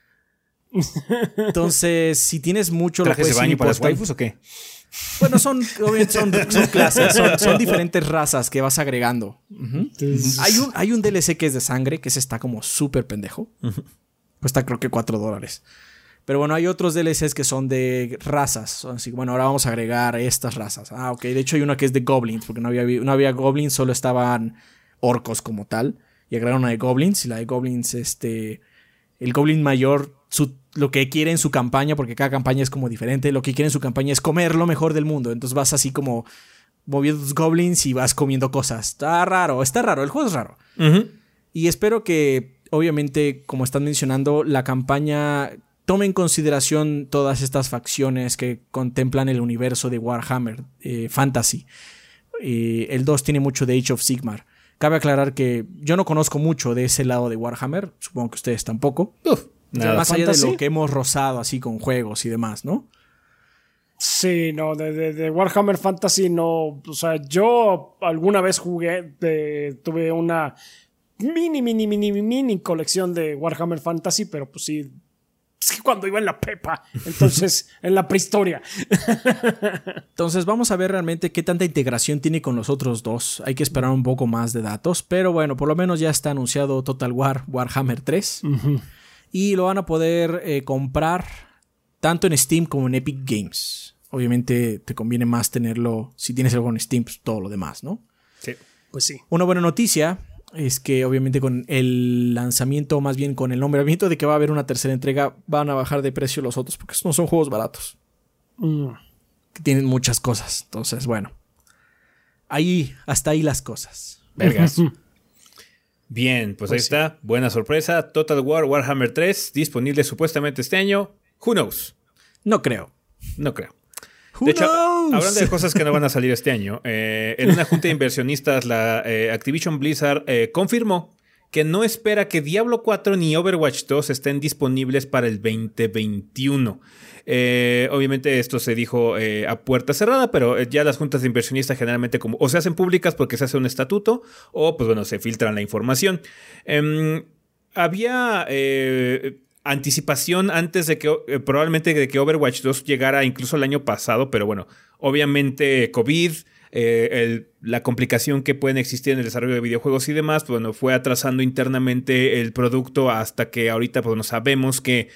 Entonces, si tienes mucho... ¿Trajes de baño para las waifus o qué? Bueno, son, son, son clases, son, son diferentes razas que vas agregando. Uh-huh. Hay, un, hay un D L C que es de sangre, que ese está como súper pendejo. Uh-huh. Cuesta creo que cuatro dólares. Pero bueno, hay otros D L Cs que son de razas. Así que bueno, ahora vamos a agregar estas razas. Ah, ok. De hecho hay una que es de goblins, porque no había, no había goblins, solo estaban orcos como tal. Y agregaron una de goblins. Y la de goblins, este... el goblin mayor, su, lo que quiere en su campaña, porque cada campaña es como diferente, lo que quiere en su campaña es comer lo mejor del mundo. Entonces vas así como moviendo tus goblins y vas comiendo cosas. Está raro, está raro. El juego es raro. Uh-huh. Y espero que, obviamente, como están mencionando, la campaña... tome en consideración todas estas facciones que contemplan el universo de Warhammer eh, Fantasy. Eh, el dos tiene mucho de Age of Sigmar. Cabe aclarar que yo no conozco mucho de ese lado de Warhammer. Supongo que ustedes tampoco. Uf, nada. Más allá de lo que hemos rozado así con juegos y demás, ¿no? Sí, no, de, de, de Warhammer Fantasy no. O sea, yo alguna vez jugué, de, tuve una mini, mini, mini, mini colección de Warhammer Fantasy, pero pues sí... es que cuando iba en la prepa, entonces en la prehistoria. Entonces vamos a ver realmente qué tanta integración tiene con los otros dos. Hay que esperar un poco más de datos, pero bueno, por lo menos ya está anunciado Total War Warhammer tres. Uh-huh. Y lo van a poder eh, comprar tanto en Steam como en Epic Games. Obviamente te conviene más tenerlo, si tienes algo en Steam, pues todo lo demás, ¿no? Sí, pues sí. Una buena noticia es que obviamente con el lanzamiento, más bien con el nombramiento de que va a haber una tercera entrega, van a bajar de precio los otros, porque no son juegos baratos. Mm. Que tienen muchas cosas. Entonces, bueno. Ahí, hasta ahí las cosas. Vergas. Bien, pues, pues ahí sí. está. Buena sorpresa. Total War Warhammer tres, disponible supuestamente este año. Who knows? No creo. No creo. De hecho, knows? hablando de cosas que no van a salir este año, eh, en una junta de inversionistas, la eh, Activision Blizzard eh, confirmó que no espera que Diablo cuatro ni Overwatch dos estén disponibles para el veinte veintiuno. Eh, obviamente esto se dijo eh, a puerta cerrada, pero ya las juntas de inversionistas generalmente como o se hacen públicas porque se hace un estatuto o pues bueno, se filtran la información. Eh, había... Eh, anticipación antes de que eh, probablemente de que Overwatch dos llegara incluso el año pasado, pero bueno, obviamente COVID, eh, el, la complicación que pueden existir en el desarrollo de videojuegos y demás, pues bueno, fue atrasando internamente el producto hasta que ahorita pues bueno, sabemos que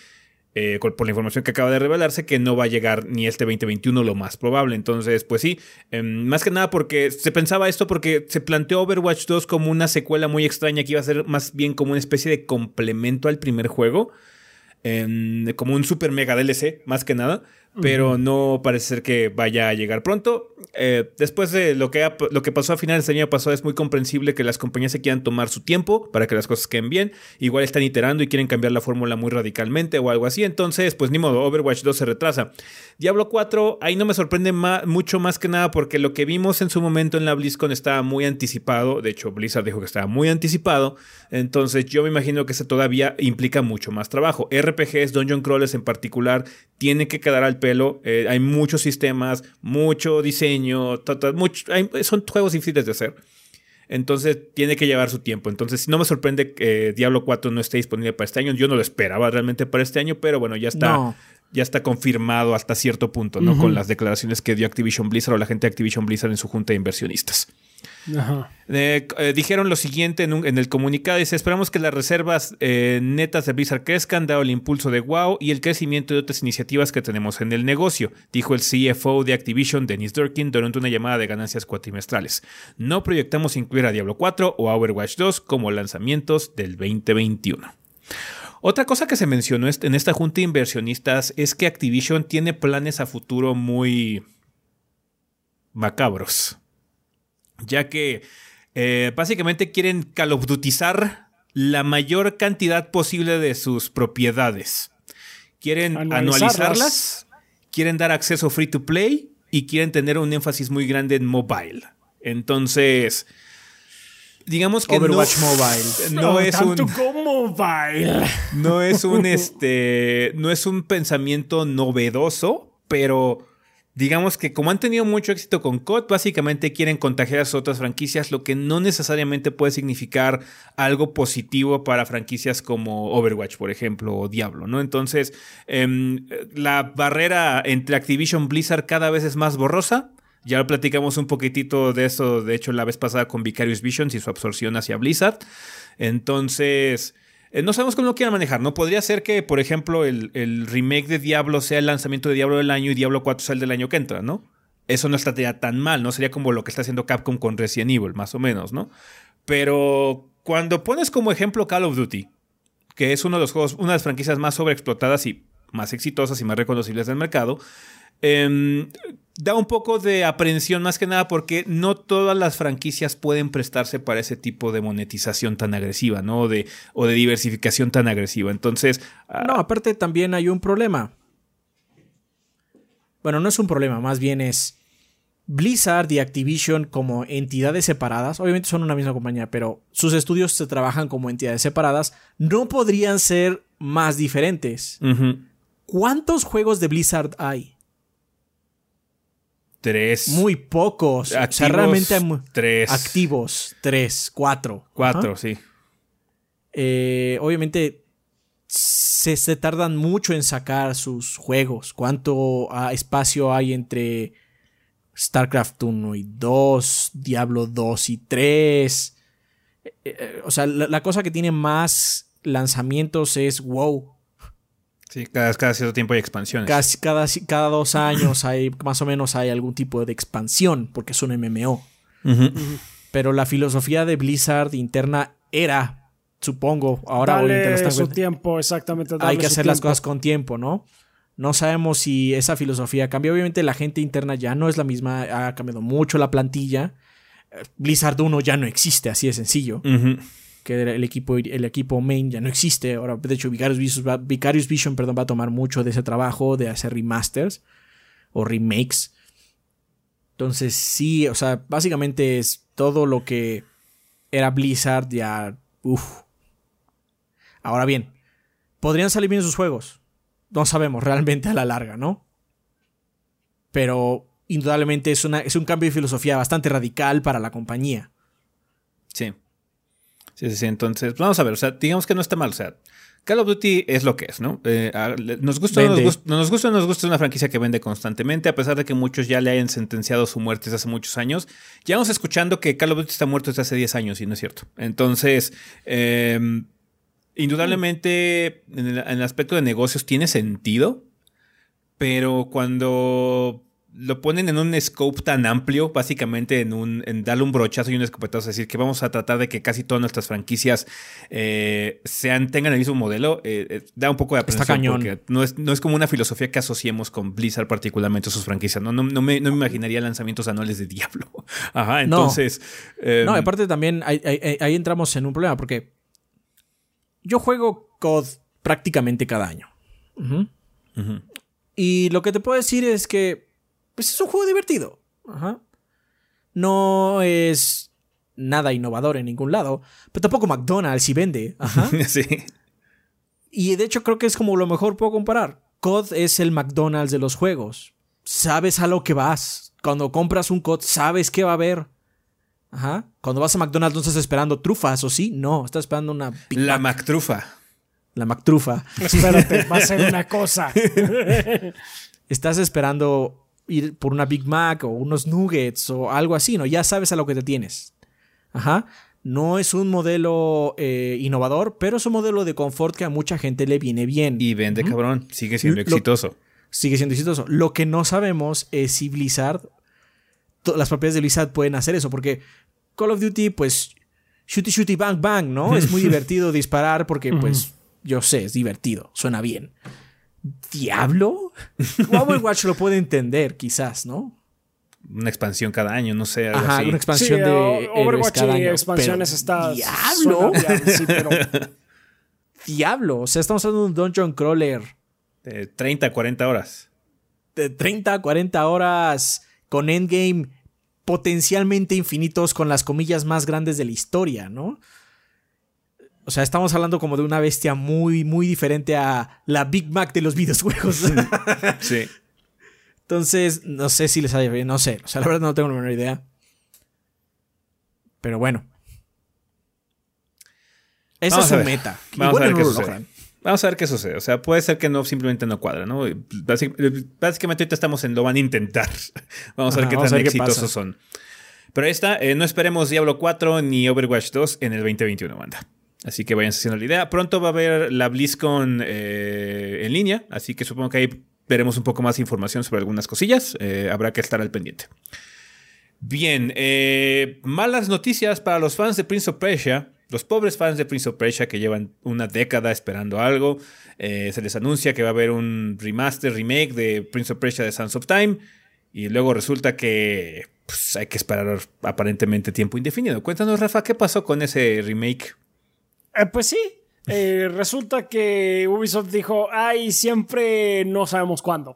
Eh, por la información que acaba de revelarse, que no va a llegar ni este veinte veintiuno, lo más probable. Entonces, pues sí, eh, más que nada porque se pensaba esto porque se planteó Overwatch dos como una secuela muy extraña que iba a ser más bien como una especie de complemento al primer juego, eh, como un super mega D L C, más que nada. Pero uh-huh. no parece ser que vaya a llegar pronto. Eh, después de lo que, ha, lo que pasó a finales del año pasado, es muy comprensible que las compañías se quieran tomar su tiempo para que las cosas queden bien. Igual están iterando y quieren cambiar la fórmula muy radicalmente o algo así. Entonces, pues ni modo, Overwatch dos se retrasa. Diablo cuatro, ahí no me sorprende ma- mucho más que nada porque lo que vimos en su momento en la BlizzCon estaba muy anticipado. De hecho, Blizzard dijo que estaba muy anticipado. Entonces, yo me imagino que ese todavía implica mucho más trabajo. R P Gs, Dungeon Crawlers en particular, tienen que quedar al pelo. Eh, hay muchos sistemas, mucho diseño, tata, mucho, hay, son juegos difíciles de hacer. Entonces tiene que llevar su tiempo. Entonces no me sorprende que eh, Diablo cuatro no esté disponible para este año. Yo no lo esperaba realmente para este año, pero bueno, ya está, no. ya está confirmado hasta cierto punto, ¿no? Uh-huh. Con las declaraciones que dio Activision Blizzard o la gente de Activision Blizzard en su junta de inversionistas. Uh-huh. Eh, eh, dijeron lo siguiente en, un, en el comunicado: dice, esperamos que las reservas eh, netas de Blizzard crezcan dado el impulso de WoW y el crecimiento de otras iniciativas que tenemos en el negocio, dijo el C F O de Activision, Dennis Durkin, durante una llamada de ganancias cuatrimestrales. No proyectamos incluir a Diablo cuatro o a Overwatch dos como lanzamientos del veinte veintiuno. Otra cosa que se mencionó en esta junta de inversionistas es que Activision tiene planes a futuro muy macabros, ya que eh, básicamente quieren Call of Dutyzar la mayor cantidad posible de sus propiedades. Quieren anualizarlas, quieren dar acceso free to play y quieren tener un énfasis muy grande en mobile. Entonces, digamos que Overwatch no, Mobile. No, no es tanto un como mobile. No es un este no es un pensamiento novedoso, pero digamos que como han tenido mucho éxito con C O D, básicamente quieren contagiar a sus otras franquicias, lo que no necesariamente puede significar algo positivo para franquicias como Overwatch, por ejemplo, o Diablo, ¿no? Entonces, eh, la barrera entre Activision Blizzard cada vez es más borrosa. Ya lo platicamos un poquitito de eso, de hecho, la vez pasada con Vicarious Visions y su absorción hacia Blizzard. Entonces, eh, no sabemos cómo lo quieran manejar, ¿no? Podría ser que, por ejemplo, el, el remake de Diablo sea el lanzamiento de Diablo del año y Diablo cuatro sea el del año que entra, ¿no? Eso no estaría tan mal, ¿no? Sería como lo que está haciendo Capcom con Resident Evil, más o menos, ¿no? Pero cuando pones como ejemplo Call of Duty, que es uno de los juegos, una de las franquicias más sobreexplotadas y más exitosas y más reconocibles del mercado, eh, da un poco de aprensión más que nada porque no todas las franquicias pueden prestarse para ese tipo de monetización tan agresiva, ¿no? O de, o de diversificación tan agresiva. Entonces... Uh... No, aparte también hay un problema. Bueno, no es un problema, más bien es Blizzard y Activision como entidades separadas. Obviamente son una misma compañía, pero sus estudios se trabajan como entidades separadas. No podrían ser más diferentes. Uh-huh. ¿Cuántos juegos de Blizzard hay? Tres. Muy pocos. Activos, o sea, realmente hay mu- tres. Activos, tres, cuatro. Cuatro, Ajá. sí. Eh, obviamente se, se tardan mucho en sacar sus juegos. ¿Cuánto uh, espacio hay entre StarCraft uno y dos, Diablo dos y tres? Eh, eh, o sea, la, la cosa que tiene más lanzamientos es WoW. Sí, cada, cada cierto tiempo hay expansiones. Casi cada, cada dos años hay más o menos hay algún tipo de expansión porque es un M M O. Uh-huh. Pero la filosofía de Blizzard interna era, supongo, ahora Dale obviamente lo están su tiempo, exactamente. Hay que hacer tiempo. las cosas con tiempo, ¿no? No sabemos si esa filosofía cambia. Obviamente la gente interna ya no es la misma, ha cambiado mucho la plantilla. Blizzard uno ya no existe, así de sencillo. Uh-huh. Que el equipo, el equipo main ya no existe. Ahora, de hecho, Vicarious Vision, va, Vicarious Vision perdón, va a tomar mucho de ese trabajo de hacer remasters o remakes. Entonces, sí, o sea, básicamente es todo lo que era Blizzard ya. Uff. Ahora bien, ¿podrían salir bien sus juegos? No sabemos realmente a la larga, ¿no? Pero indudablemente es, una, es un cambio de filosofía bastante radical para la compañía. Sí. Sí, sí, sí. Entonces, vamos a ver, o sea, digamos que no está mal, o sea, Call of Duty es lo que es, ¿no? Eh, nos gusta o no nos gusta, nos gusta o no nos gusta, es una franquicia que vende constantemente, a pesar de que muchos ya le hayan sentenciado su muerte desde hace muchos años. Llevamos escuchando que Call of Duty está muerto desde hace diez años y no es cierto. Entonces, eh, indudablemente en el, en el aspecto de negocios tiene sentido, pero cuando lo ponen en un scope tan amplio, básicamente en un en darle un brochazo y un escopetazo, es decir, que vamos a tratar de que casi todas nuestras franquicias eh, sean tengan el mismo modelo, eh, eh, da un poco de aprensión. Está cañón. Porque no es, no es como una filosofía que asociemos con Blizzard particularmente sus franquicias. No, no, no, me, no me imaginaría lanzamientos anuales de Diablo. Ajá, entonces... No, eh, no aparte también ahí, ahí, ahí entramos en un problema porque yo juego C O D prácticamente cada año. Uh-huh. Uh-huh. Y lo que te puedo decir es que pues es un juego divertido. Ajá. No es nada innovador en ningún lado, pero tampoco McDonald's y vende. Ajá. Sí. Y de hecho creo que es como lo mejor puedo comparar. C O D es el McDonald's de los juegos. Sabes a lo que vas. Cuando compras un C O D, sabes qué va a haber. Ajá. Cuando vas a McDonald's no estás esperando trufas, ¿o sí? No, estás esperando una Big La Mac. McTrufa. La McTrufa. Espérate, va a ser una cosa. Estás esperando ir por una Big Mac o unos nuggets o algo así, ¿no? Ya sabes a lo que te tienes. Ajá. No es un modelo eh, innovador, pero es un modelo de confort que a mucha gente le viene bien. Y vende, ¿Mm? Cabrón. Sigue siendo Lo, exitoso. Sigue siendo exitoso. Lo que no sabemos es si Blizzard, to- las propiedades de Blizzard pueden hacer eso, porque Call of Duty, pues, shooty shooty bang bang, ¿no? Es muy divertido disparar porque, pues, yo sé, es divertido, suena bien. ¿Diablo? Overwatch lo puede entender, quizás, ¿no? Una expansión cada año, no sé. Algo Ajá, así. una expansión sí, de Overwatch cada y año, expansiones está... ¿Diablo? Suena, sí, pero... Diablo, o sea, estamos hablando de un dungeon crawler de treinta a cuarenta horas. De treinta a cuarenta horas con endgame potencialmente infinitos con las comillas más grandes de la historia, ¿no? O sea, estamos hablando como de una bestia muy, muy diferente a la Big Mac de los videojuegos. Sí. Entonces, no sé si les sale bien, no sé. O sea, la verdad no tengo la menor idea. Pero bueno. Esa Vamos es a su ver. meta. Vamos Igual a ver no qué lo sucede. logran. Vamos a ver qué sucede. O sea, puede ser que no, simplemente no cuadra, ¿no? Básic- Básicamente ahorita estamos en lo van a intentar. Vamos Ajá, a ver qué vamos tan a ver qué exitosos pasa. son. Pero ahí está. Eh, no esperemos Diablo cuatro ni Overwatch dos en el veinte veintiuno, banda. Así que vayan haciendo la idea. Pronto va a haber la BlizzCon eh, en línea. Así que supongo que ahí veremos un poco más de información sobre algunas cosillas. Eh, habrá que estar al pendiente. Bien. Eh, malas noticias para los fans de Prince of Persia. Los pobres fans de Prince of Persia que llevan una década esperando algo. Eh, se les anuncia que va a haber un remaster, remake de Prince of Persia de Sands of Time. Y luego resulta que pues, hay que esperar aparentemente tiempo indefinido. Cuéntanos, Rafa, ¿qué pasó con ese remake? Eh, pues sí. Eh, resulta que Ubisoft dijo, ay, siempre no sabemos cuándo.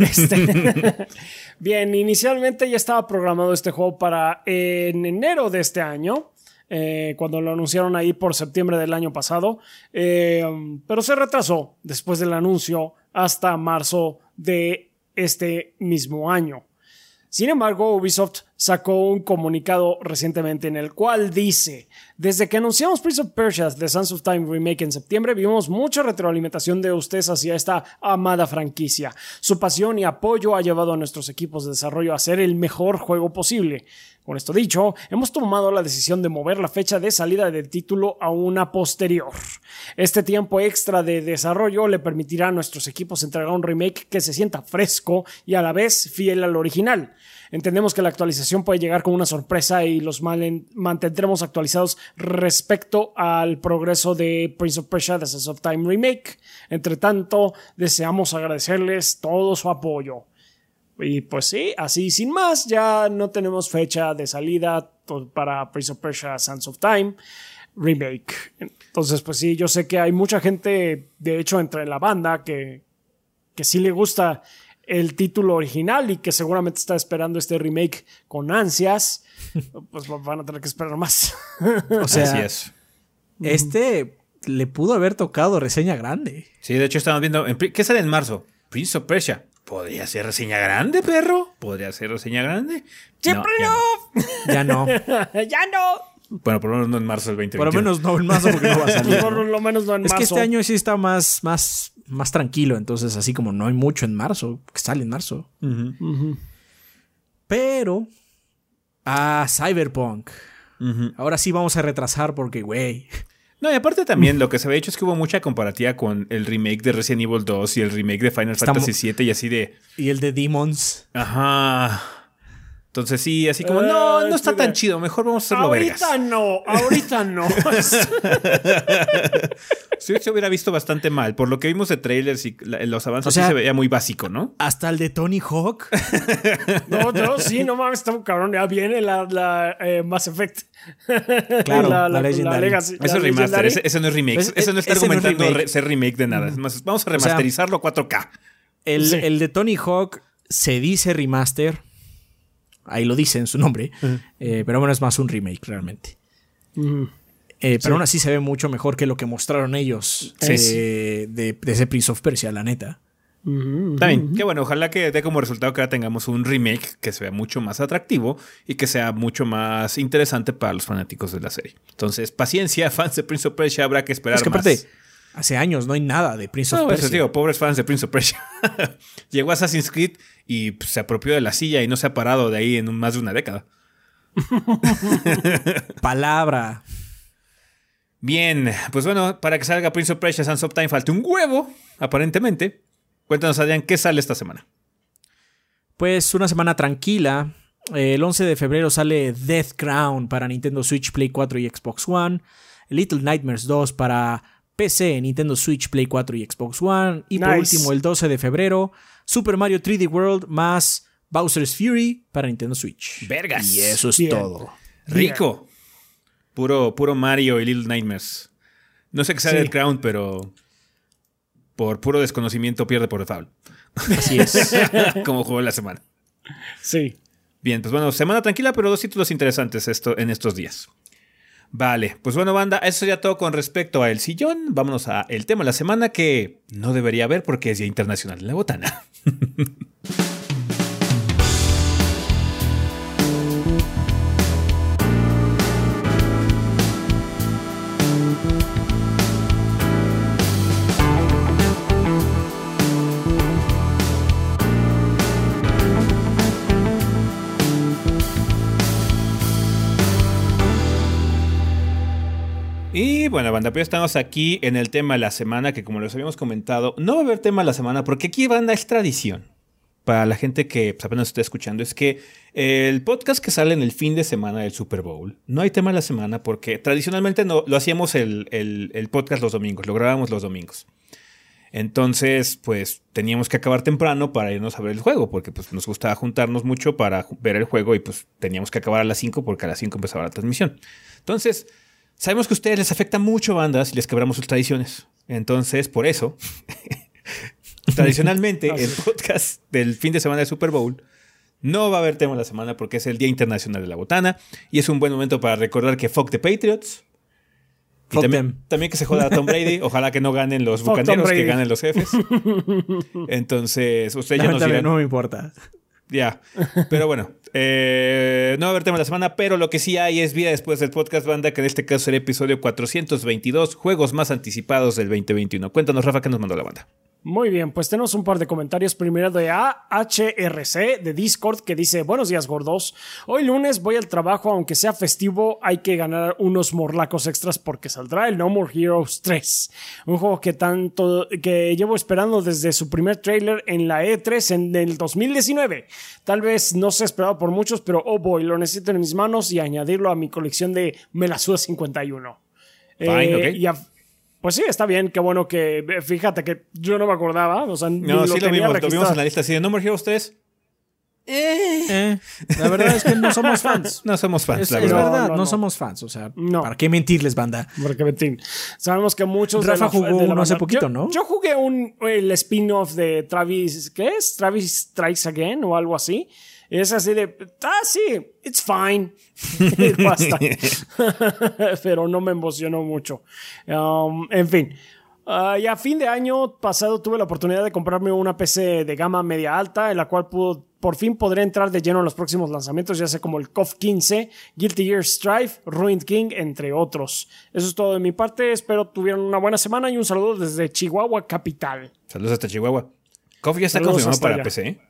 Este, bien, inicialmente ya estaba programado este juego para eh, en enero de este año. Eh, cuando lo anunciaron ahí por septiembre del año pasado, eh, pero se retrasó después del anuncio hasta marzo de este mismo año. Sin embargo, Ubisoft sacó un comunicado recientemente en el cual dice: desde que anunciamos Prince of Persia The Sands of Time Remake en septiembre, vimos mucha retroalimentación de ustedes hacia esta amada franquicia. Su pasión y apoyo ha llevado a nuestros equipos de desarrollo a hacer el mejor juego posible. Con esto dicho, hemos tomado la decisión de mover la fecha de salida del título a una posterior. Este tiempo extra de desarrollo le permitirá a nuestros equipos entregar un remake que se sienta fresco y a la vez fiel al original. Entendemos que la actualización puede llegar con una sorpresa y los mantendremos actualizados respecto al progreso de Prince of Persia The Sands of Time Remake. Entre tanto, deseamos agradecerles todo su apoyo. Y pues sí, así sin más, ya no tenemos fecha de salida para Prince of Persia Sands of Time Remake. Entonces, pues sí, yo sé que hay mucha gente, de hecho, entre la banda que, que sí le gusta el título original y que seguramente está esperando este remake con ansias. Pues van a tener que esperar más. O sea, así es. Este le pudo haber tocado reseña grande. Sí, de hecho estamos viendo... ¿Qué sale en marzo? Prince of Persia. ¿Podría ser reseña grande, perro? ¿Podría ser reseña grande? ¡Siempre no! Ya no. Ya no. ¡Ya no! Bueno, por lo menos no en marzo del veinte Por lo veintiuno. menos no en marzo porque no va a salir. Por ¿no? lo menos no en Es marzo. que este año sí está más, más, más tranquilo, entonces así como no hay mucho en marzo, que sale en marzo. Uh-huh. Uh-huh. Pero a Cyberpunk. Uh-huh. Ahora sí vamos a retrasar porque, güey. No, y aparte también lo que se había hecho es que hubo mucha comparativa con el remake de Resident Evil dos y el remake de Final Estamos... Fantasy siete y así de... Y el de Demons. Ajá. Entonces sí, así como, no, no está tan chido, mejor vamos a hacerlo ahorita vergas. no, ahorita no. Sí, se hubiera visto bastante mal. Por lo que vimos de trailers y la, los avances, o sea, sí se veía muy básico, ¿no? Hasta el de Tony Hawk. No, no, sí, no mames, está un cabrón. Ya viene la, la eh, Mass Effect. Claro, la, la, la Legendary. Eso Legacy, la es remaster, Legendary. ese, ese no es remake. Es, Eso no está ese argumentando no es remake. re, ser remake de nada. Es más, vamos a remasterizarlo a cuatro K. El, Sí. el de Tony Hawk se dice remaster. Ahí lo dice en su nombre. Uh-huh. eh, pero bueno, es más un remake realmente. Uh-huh. Eh, pero Sí. aún así se ve mucho mejor que lo que mostraron ellos Sí. eh, de, de ese Prince of Persia, la neta. Uh-huh, También, uh-huh. que bueno, ojalá que dé como resultado que ahora tengamos un remake que se vea mucho más atractivo y que sea mucho más interesante para los fanáticos de la serie. Entonces, paciencia, fans de Prince of Persia, habrá que esperar Es que más. aparte, hace años no hay nada de Prince of No, Persia. eso digo, pobres fans de Prince of Persia. Llegó Assassin's Creed y pues, se apropió de la silla y no se ha parado de ahí en un, más de una década. Palabra. Bien, pues bueno, para que salga Prince of Persia Sands of Time falta un huevo, aparentemente. Cuéntanos, Adrián, ¿qué sale esta semana? Pues una semana tranquila. El once de febrero sale Death Crown para Nintendo Switch, Play cuatro y Xbox One. Little Nightmares dos para P C, Nintendo Switch, Play cuatro y Xbox One. Y por Nice. último, el doce de febrero, Super Mario tres D World más Bowser's Fury para Nintendo Switch. Vergas. Y eso es Bien. todo. Rico. Puro, puro Mario y Little Nightmares. No sé qué sea Sí. del Crown, pero por puro desconocimiento pierde por default. Así es. Como juego de la semana. Sí. Bien, pues bueno, semana tranquila, pero dos títulos interesantes esto, en estos días. Vale, pues bueno, banda, eso ya todo con respecto a El Sillón. Vámonos a el tema de la semana que no debería haber porque es Día Internacional de la Botana. Y bueno, banda, pues estamos aquí en el tema de la semana, que como les habíamos comentado, no va a haber tema de la semana, porque aquí, banda, es tradición. Para la gente que pues, apenas está escuchando, es que el podcast que sale en el fin de semana del Super Bowl, no hay tema de la semana, porque tradicionalmente no, lo hacíamos el, el, el podcast los domingos, lo grabábamos los domingos. Entonces, pues, teníamos que acabar temprano para irnos a ver el juego, porque pues nos gustaba juntarnos mucho para ver el juego y pues teníamos que acabar a las cinco, porque a las cinco empezaba la transmisión. Entonces, sabemos que a ustedes les afecta mucho, bandas, y les quebramos sus tradiciones. Entonces, por eso, tradicionalmente, el podcast del fin de semana del Super Bowl no va a haber tema de la semana porque es el Día Internacional de la Botana y es un buen momento para recordar que fuck the Patriots. Y Fuck también, them. también que se joda a Tom Brady. Ojalá que no ganen los Fuck Tom bucaneros, que Brady. ganen los jefes. Entonces, ustedes ya nos Lamentable, dirán. no me importa. Ya, pero bueno, eh, no va a haber tema de la semana, pero lo que sí hay es vida después del podcast, banda, que en este caso será episodio cuatrocientos veintidós, juegos más anticipados del veinte veintiuno. Cuéntanos, Rafa, ¿qué nos mandó la banda? Muy bien, pues tenemos un par de comentarios. Primero de A H R C de Discord que dice: buenos días, gordos. Hoy lunes voy al trabajo, aunque sea festivo, hay que ganar unos morlacos extras porque saldrá el No More Heroes tres. Un juego que tanto que llevo esperando desde su primer tráiler en la E tres en el dos mil diecinueve. Tal vez no se ha esperado por muchos, pero oh boy, lo necesito en mis manos y añadirlo a mi colección de Me la suda cincuenta y uno. Fine, Eh, ok. y a- Pues sí, está bien, qué bueno que... Fíjate que yo no me acordaba, o sea, ni No, sí lo tenía vimos, lo registrado. vimos en la lista así de No More Heroes tres. Eh, la verdad es que no somos fans. No somos fans, Es, la es verdad. verdad, No, no, no, no. somos fans. O sea, No. ¿para qué mentirles, banda? Porque, Betín, sabemos que muchos... Rafa de la- jugó de la uno hace banda- poquito, yo- ¿no? Yo jugué un, el spin-off de Travis... ¿Qué es? Travis Strikes Again o algo así. Es así de... Ah, sí, it's fine. Basta. Pero no me emocionó mucho. Um, en fin... Uh, y a fin de año pasado tuve la oportunidad de comprarme una P C de gama media alta, en la cual pudo, por fin podré entrar de lleno en los próximos lanzamientos, ya sea como el C O F quince, Guilty Gear Strive, Ruined King, entre otros. Eso es todo de mi parte, espero tuvieran una buena semana y un saludo desde Chihuahua Capital. Saludos hasta Chihuahua. Coffee ya está Saludos confirmado hasta para allá. P C, ¿eh?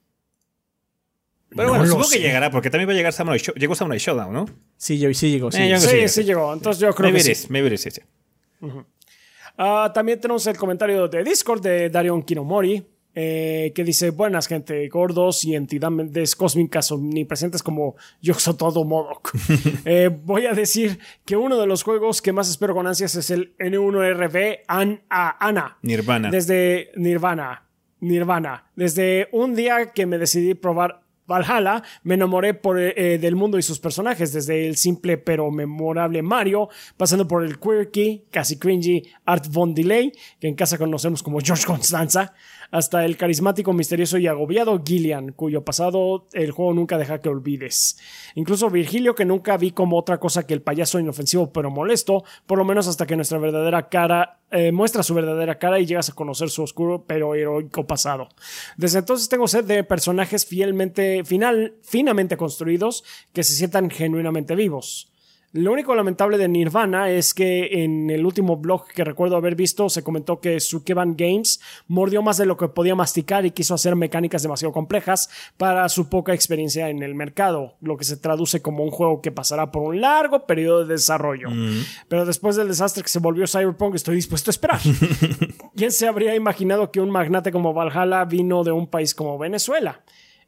Pero No bueno, lo supongo sé. que llegará, porque también va a llegar Samurai Show. Llegó Samurai Showdown, ¿no? Sí, yo, sí llegó. Sí. Eh, yo- Sí, sí, sí llegó, entonces yo creo Maybe que it sí. is, maybe it is, sí, sí. Uh-huh. Uh, también tenemos el comentario de Discord de Darion Kinomori, eh, que dice: buenas gente, gordos y entidades cósmicas omnipresentes como Yoxotodo Modok. eh, voy a decir que uno de los juegos que más espero con ansias es el N uno R B An A Ana. Nirvana. Desde Nirvana. Nirvana. Desde un día que me decidí probar Valhalla, me enamoré por, eh, del mundo y sus personajes, desde el simple pero memorable Mario, pasando por el quirky, casi cringy Art Von Delay, que en casa conocemos como George Constanza, hasta el carismático, misterioso y agobiado Gillian, cuyo pasado el juego nunca deja que olvides. Incluso Virgilio, que nunca vi como otra cosa que el payaso inofensivo pero molesto, por lo menos hasta que nuestra verdadera cara eh, muestra su verdadera cara y llegas a conocer su oscuro pero heroico pasado. Desde entonces tengo sed de personajes fielmente, final, finamente construidos que se sientan genuinamente vivos. Lo único lamentable de Nirvana es que en el último blog que recuerdo haber visto se comentó que Sukeban Games mordió más de lo que podía masticar y quiso hacer mecánicas demasiado complejas para su poca experiencia en el mercado, lo que se traduce como un juego que pasará por un largo periodo de desarrollo. Mm. Pero después del desastre que se volvió Cyberpunk, estoy dispuesto a esperar. ¿Quién se habría imaginado que un magnate como Valhalla vino de un país como Venezuela?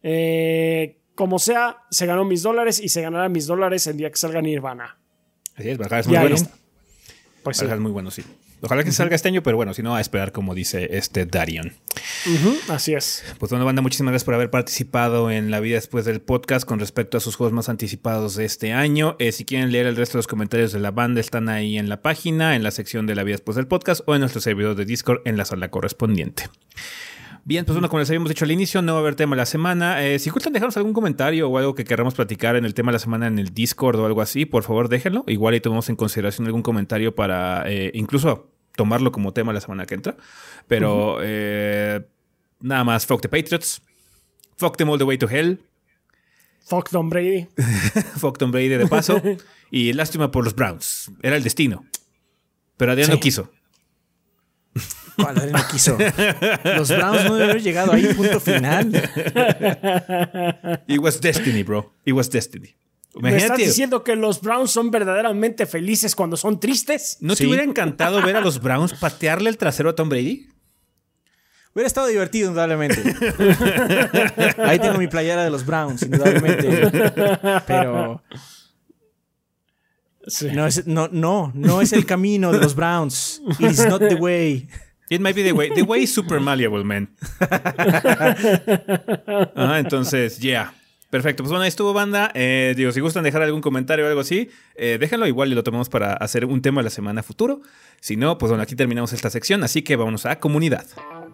Eh... Como sea, se ganó mis dólares y se ganará mis dólares el día que salga Nirvana. Así es, Valhalla es muy bueno. Pues Valhalla sí. es muy bueno, sí. Ojalá que uh-huh. salga este año, pero bueno, si no, a esperar, como dice este Darion. Uh-huh, así es. Pues bueno, banda, muchísimas gracias por haber participado en La Vida Después del Podcast con respecto a sus juegos más anticipados de este año. Eh, si quieren leer el resto de los comentarios de la banda, están ahí en la página, en la sección de La Vida Después del Podcast o en nuestro servidor de Discord en la sala correspondiente. Bien, pues bueno, como les habíamos dicho al inicio, no va a haber tema de la semana. Eh, si gustan dejarnos algún comentario o algo que queramos platicar en el tema de la semana en el Discord o algo así, por favor déjenlo. Igual ahí tomamos en consideración algún comentario para eh, incluso tomarlo como tema la semana que entra. Pero uh-huh. eh, nada más, fuck the Patriots. Fuck them all the way to hell. Fuck Tom Brady. Fuck Tom Brady de paso. Y lástima por los Browns. Era el destino. Pero Adrián sí. no quiso. ¿Cuál Adrián no quiso? Los Browns no deben haber llegado ahí, punto final. It was destiny, bro. It was destiny. ¿Me estás diciendo que los Browns son verdaderamente felices cuando son tristes? ¿No sí. te hubiera encantado ver a los Browns patearle el trasero a Tom Brady? Hubiera estado divertido, indudablemente. Ahí tengo mi playera de los Browns, indudablemente. Pero... Sí. No, es, no, no, no es el camino de los Browns. It is not the way. It might be the way. The way is super malleable, man. Ah, entonces, yeah. Perfecto. Pues bueno, ahí estuvo, banda. Eh, digo, si gustan dejar algún comentario o algo así, eh, déjenlo igual y lo tomamos para hacer un tema la semana futuro. Si no, pues bueno, aquí terminamos esta sección. Así que vámonos a comunidad.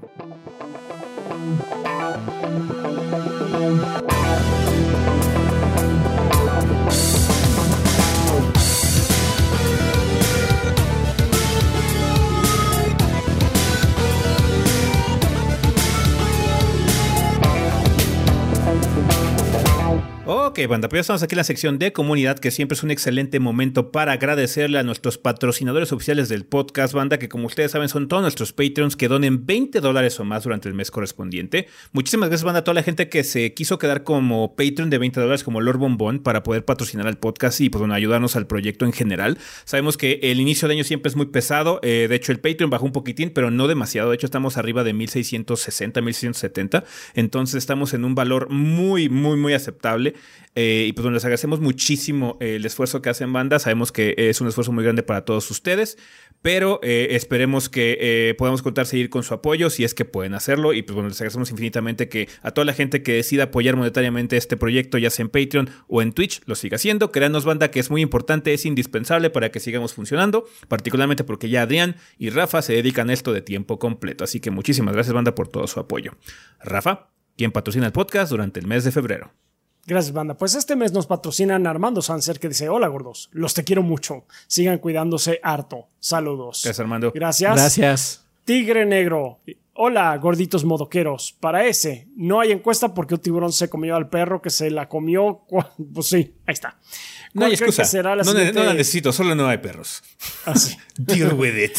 Ok, banda, pues ya estamos aquí en la sección de comunidad, que siempre es un excelente momento para agradecerle a nuestros patrocinadores oficiales del podcast, banda, que como ustedes saben son todos nuestros Patreons que donen veinte dólares o más durante el mes correspondiente. Muchísimas gracias, banda, a toda la gente que se quiso quedar como Patreon de veinte dólares, como Lord Bombón, para poder patrocinar al podcast y pues bueno, ayudarnos al proyecto en general. Sabemos que el inicio de año siempre es muy pesado, eh, de hecho el Patreon bajó un poquitín, pero no demasiado, de hecho estamos arriba de mil seiscientos sesenta, mil seiscientos setenta, entonces estamos en un valor muy, muy, muy aceptable. Eh, y pues bueno, les agradecemos muchísimo eh, el esfuerzo que hacen, banda. Sabemos que es un esfuerzo muy grande para todos ustedes, pero eh, esperemos que eh, podamos contar seguir con su apoyo si es que pueden hacerlo. Y pues bueno, les agradecemos infinitamente que a toda la gente que decida apoyar monetariamente este proyecto, ya sea en Patreon o en Twitch, lo siga haciendo. Créanos, banda, que es muy importante, es indispensable para que sigamos funcionando, particularmente porque ya Adrián y Rafa se dedican a esto de tiempo completo. Así que muchísimas gracias, banda, por todo su apoyo. Rafa, quien patrocina el podcast durante el mes de febrero. Gracias, banda. Pues este mes nos patrocinan Armando Sanser, que dice: hola, gordos, los te quiero mucho. Sigan cuidándose harto. Saludos. Gracias, Armando. Gracias. Gracias. Tigre Negro. Hola, gorditos modoqueros. Para ese, no hay encuesta porque un tiburón se comió al perro que se la comió. Pues sí, ahí está. No hay excusa. Será la no, siguiente... no la necesito, solo no hay perros. Así. Deal with it.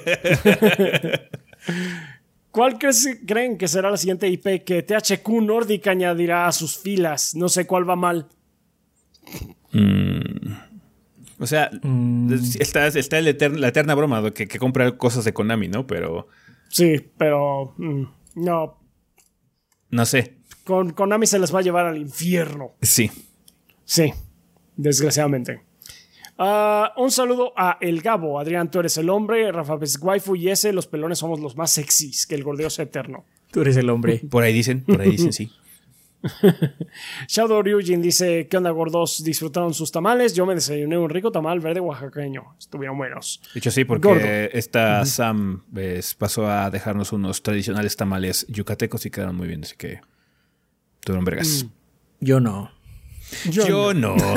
¿Cuál creen que será la siguiente I P que T H Q Nordic añadirá a sus filas? No sé cuál va mal. Mm, O sea, mm. está, está el eterna, la eterna broma de que, que compra cosas de Konami, ¿no? Pero... Sí, pero... Mm, no. No sé. Con Konami se les va a llevar al infierno. Sí. Sí, desgraciadamente. Uh, un saludo a El Gabo. Adrián, tú eres el hombre. Rafa es waifu y ese, los pelones somos los más sexys. Que el gordeo sea eterno. Tú eres el hombre. Por ahí dicen, por ahí dicen, sí. Shadow Ryujin dice: ¿Qué onda, gordos? ¿Disfrutaron sus tamales? Yo me desayuné un rico tamal verde oaxaqueño. Estuvieron buenos. De hecho, sí, porque Gordo. esta uh-huh. Sam pues, pasó a dejarnos unos tradicionales tamales yucatecos y quedaron muy bien, así que tuvieron vergas. Mm. Yo no. Yo, Yo no. no.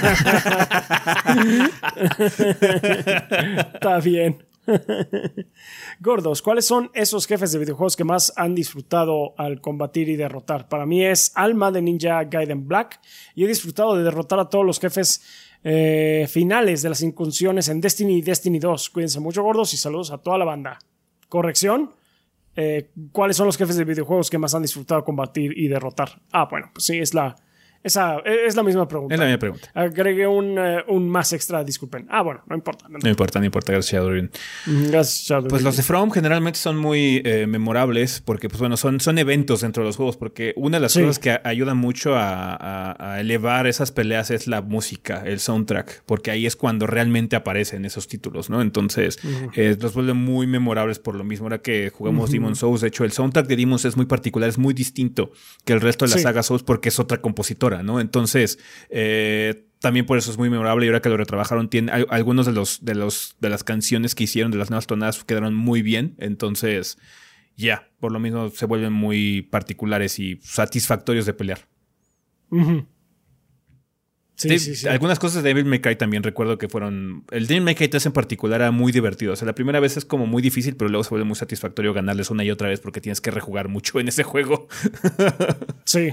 Está bien. Gordos, ¿cuáles son esos jefes de videojuegos que más han disfrutado al combatir y derrotar? Para mí es Alma de Ninja Gaiden Black y he disfrutado de derrotar a todos los jefes eh, finales de las incursiones en Destiny y Destiny dos. Cuídense mucho, gordos, y saludos a toda la banda. Corrección, eh, ¿cuáles son los jefes de videojuegos que más han disfrutado combatir y derrotar? Ah, bueno, pues sí, es la... Esa es la misma pregunta. Es la misma pregunta. Agregué un, uh, un más extra, disculpen. Ah, bueno, no importa. No, no importa, no importa. Gracias, Shadowrun. Gracias, Shadowrun. Pues los de From generalmente son muy eh, memorables porque, pues bueno, son, son eventos dentro de los juegos. Porque una de las sí. cosas que ayuda mucho a, a, a elevar esas peleas es la música, el soundtrack. Porque ahí es cuando realmente aparecen esos títulos, ¿no? Entonces, uh-huh. eh, los vuelven muy memorables por lo mismo. Ahora que jugamos uh-huh. Demon's Souls, de hecho, el soundtrack de Demon's es muy particular, es muy distinto que el resto de la sí. saga Souls porque es otra compositora, ¿no? Entonces, eh, también por eso es muy memorable. Y ahora que lo retrabajaron, tiene algunos de los de los de las canciones que hicieron de las nuevas tonadas quedaron muy bien. Entonces, ya, yeah, por lo mismo se vuelven muy particulares y satisfactorios de pelear. Uh-huh. Sí, sí, sí, sí. Algunas cosas de Devil May Cry también recuerdo que fueron... El Devil May Cry tres en particular era muy divertido. O sea, la primera vez es como muy difícil, pero luego se vuelve muy satisfactorio ganarles una y otra vez porque tienes que rejugar mucho en ese juego. Sí.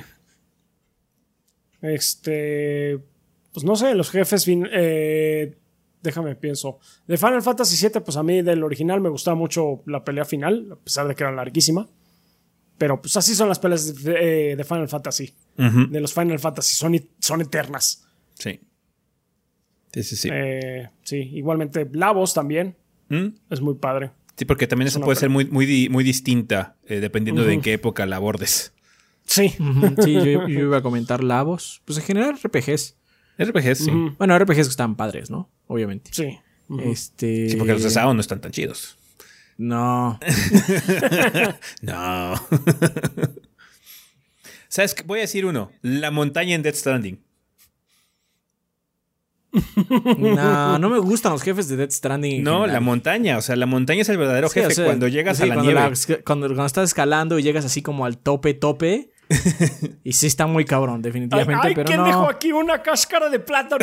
Este... Pues no sé, los jefes... Fin, eh, déjame pienso. De Final Fantasy siete, pues a mí del original me gustaba mucho la pelea final, a pesar de que era larguísima. Pero pues así son las peleas de, eh, de Final Fantasy. Uh-huh. De los Final Fantasy. Son, son eternas. Sí. Sí, sí, sí. Eh, sí, igualmente Lavos también. ¿Mm? Es muy padre. Sí, porque también eso puede ser muy, muy, muy distinta eh, dependiendo uh-huh. de en qué época la abordes. Sí. Uh-huh. Sí, yo, yo iba a comentar Lavos. Pues en general R P Gs. R P Gs, sí. Uh-huh. Bueno, R P Gs que están padres, ¿no? Obviamente. Sí. Uh-huh. Este... Sí, porque los de Sao no están tan chidos. No. No. ¿Sabes qué? Voy a decir uno. La montaña en Death Stranding. No, no me gustan los jefes de Death Stranding. No, general. La montaña. O sea, la montaña es el verdadero sí, jefe. O sea, cuando llegas sí, a la cuando nieve. La, cuando, cuando estás escalando y llegas así como al tope, tope. Y sí está muy cabrón, definitivamente. Ay, ay, pero ¿quién no. dejó aquí una cáscara de plátano?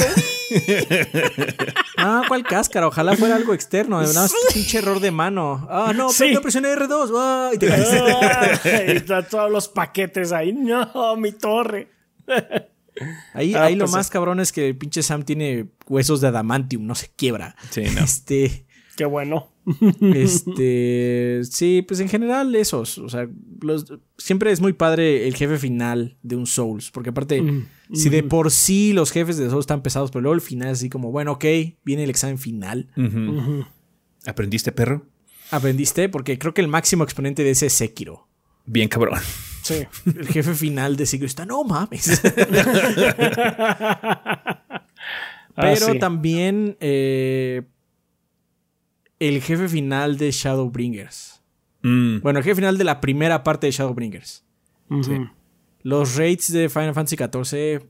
No, ¿cuál cáscara? Ojalá fuera algo externo. Nada más un pinche error de mano. Ah, no, sí. pero presioné erre dos. Ah, y te caes. Y todos los paquetes ahí. No, mi torre. Ahí, ah, ahí pues lo más es... cabrón es que el pinche Sam tiene huesos de adamantium, no se quiebra. Sí, no. Este. Qué bueno. Este. Sí, pues en general, esos. O sea, los, siempre es muy padre el jefe final de un Souls. Porque aparte, mm, si mm. de por sí los jefes de Souls están pesados, pero luego el final es así como, bueno, ok, viene el examen final. Uh-huh. Uh-huh. ¿Aprendiste, perro? Aprendiste, porque creo que el máximo exponente de ese es Sekiro. Bien cabrón. Sí. El jefe final de Sekiro está, no mames. Pero ah, sí. también eh, el jefe final de Shadowbringers. Mm. Bueno, el jefe final de la primera parte de Shadowbringers. Uh-huh. Sí. Los raids de Final Fantasy catorce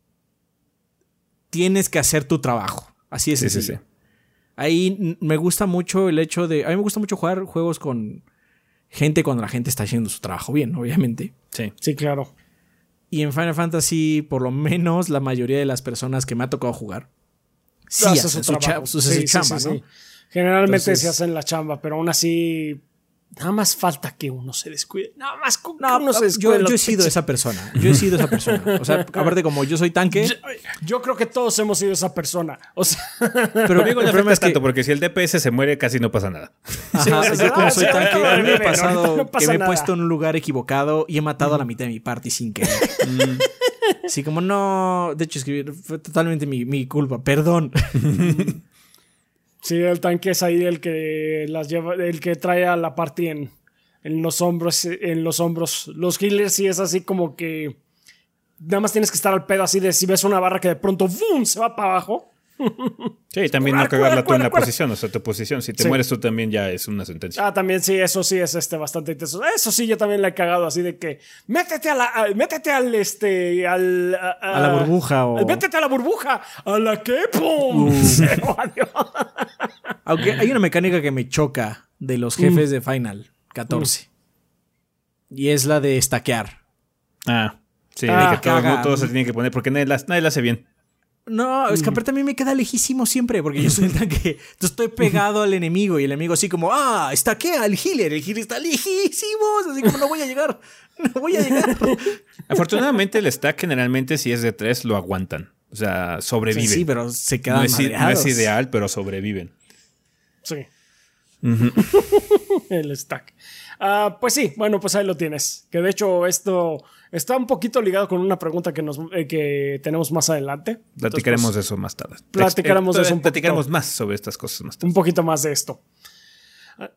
tienes que hacer tu trabajo. Así es. Sí, sí, sí. Ahí me gusta mucho el hecho de... A mí me gusta mucho jugar juegos con gente cuando la gente está haciendo su trabajo bien, obviamente. Sí, sí, claro. Y en Final Fantasy, por lo menos la mayoría de las personas que me ha tocado jugar sí no, hacen su, cha- su, sí, su chamba, sí, sí, ¿no? Sí. Generalmente Entonces, se hacen la chamba, pero aún así nada más falta que uno se descuide. Nada más que no, uno se descuide. Yo, yo he sido esa persona. Yo he sido esa persona. O sea, aparte como yo soy tanque. Yo, yo creo que todos hemos sido esa persona. O sea, pero amigo, no afecta es tanto que... porque si el D P S se muere casi no pasa nada. Ajá, sí, o sea, yo como soy tanque, a mí me ha pasado no, no que me he nada. puesto en un lugar equivocado y he matado mm. a la mitad de mi party sin querer. Mm. Sí, como no... De hecho, escribir fue totalmente mi, mi culpa. Perdón. Sí, el tanque es ahí el que las lleva, el que trae a la party en, en los hombros, en los hombros. Los healers sí es así como que nada más tienes que estar al pedo así de si ves una barra que de pronto ¡boom! Se va para abajo. Sí, también Cuera, no cagarla cuera, tú en la cuera, posición, o sea, tu posición. Si te Sí. mueres tú también ya es una sentencia. Ah, también sí, eso sí es este bastante intenso. Eso sí, yo también le he cagado así de que métete a la, a- métete al este, al a, A la burbuja o... al- métete a la burbuja, a la que pum. Se adiós. Aunque hay una mecánica que me choca de los jefes de Final catorce. Y es la de stackear. Ah, sí, Ah, de que todo, caga. todo se tiene que poner porque nadie la, nadie la hace bien. No, es que aparte a mí me queda lejísimo siempre, porque yo soy el tanque. Entonces estoy pegado al enemigo y el enemigo así como, ah, stackea al healer. El healer está lejísimos. Así como, no voy a llegar. No voy a llegar. Afortunadamente el stack generalmente si es de tres lo aguantan. O sea, sobreviven. Sí, sí, pero se quedan no, es, i- no madreados. es ideal, pero sobreviven. Sí. El stack. Ah, pues sí, bueno, pues ahí lo tienes. Que de hecho esto está un poquito ligado con una pregunta que nos eh, que tenemos más adelante. Platicaremos Entonces, de eso más tarde. platicaremos de eso un Platicaremos poquito. más sobre estas cosas más pues, tarde. un poquito más de esto. Ah.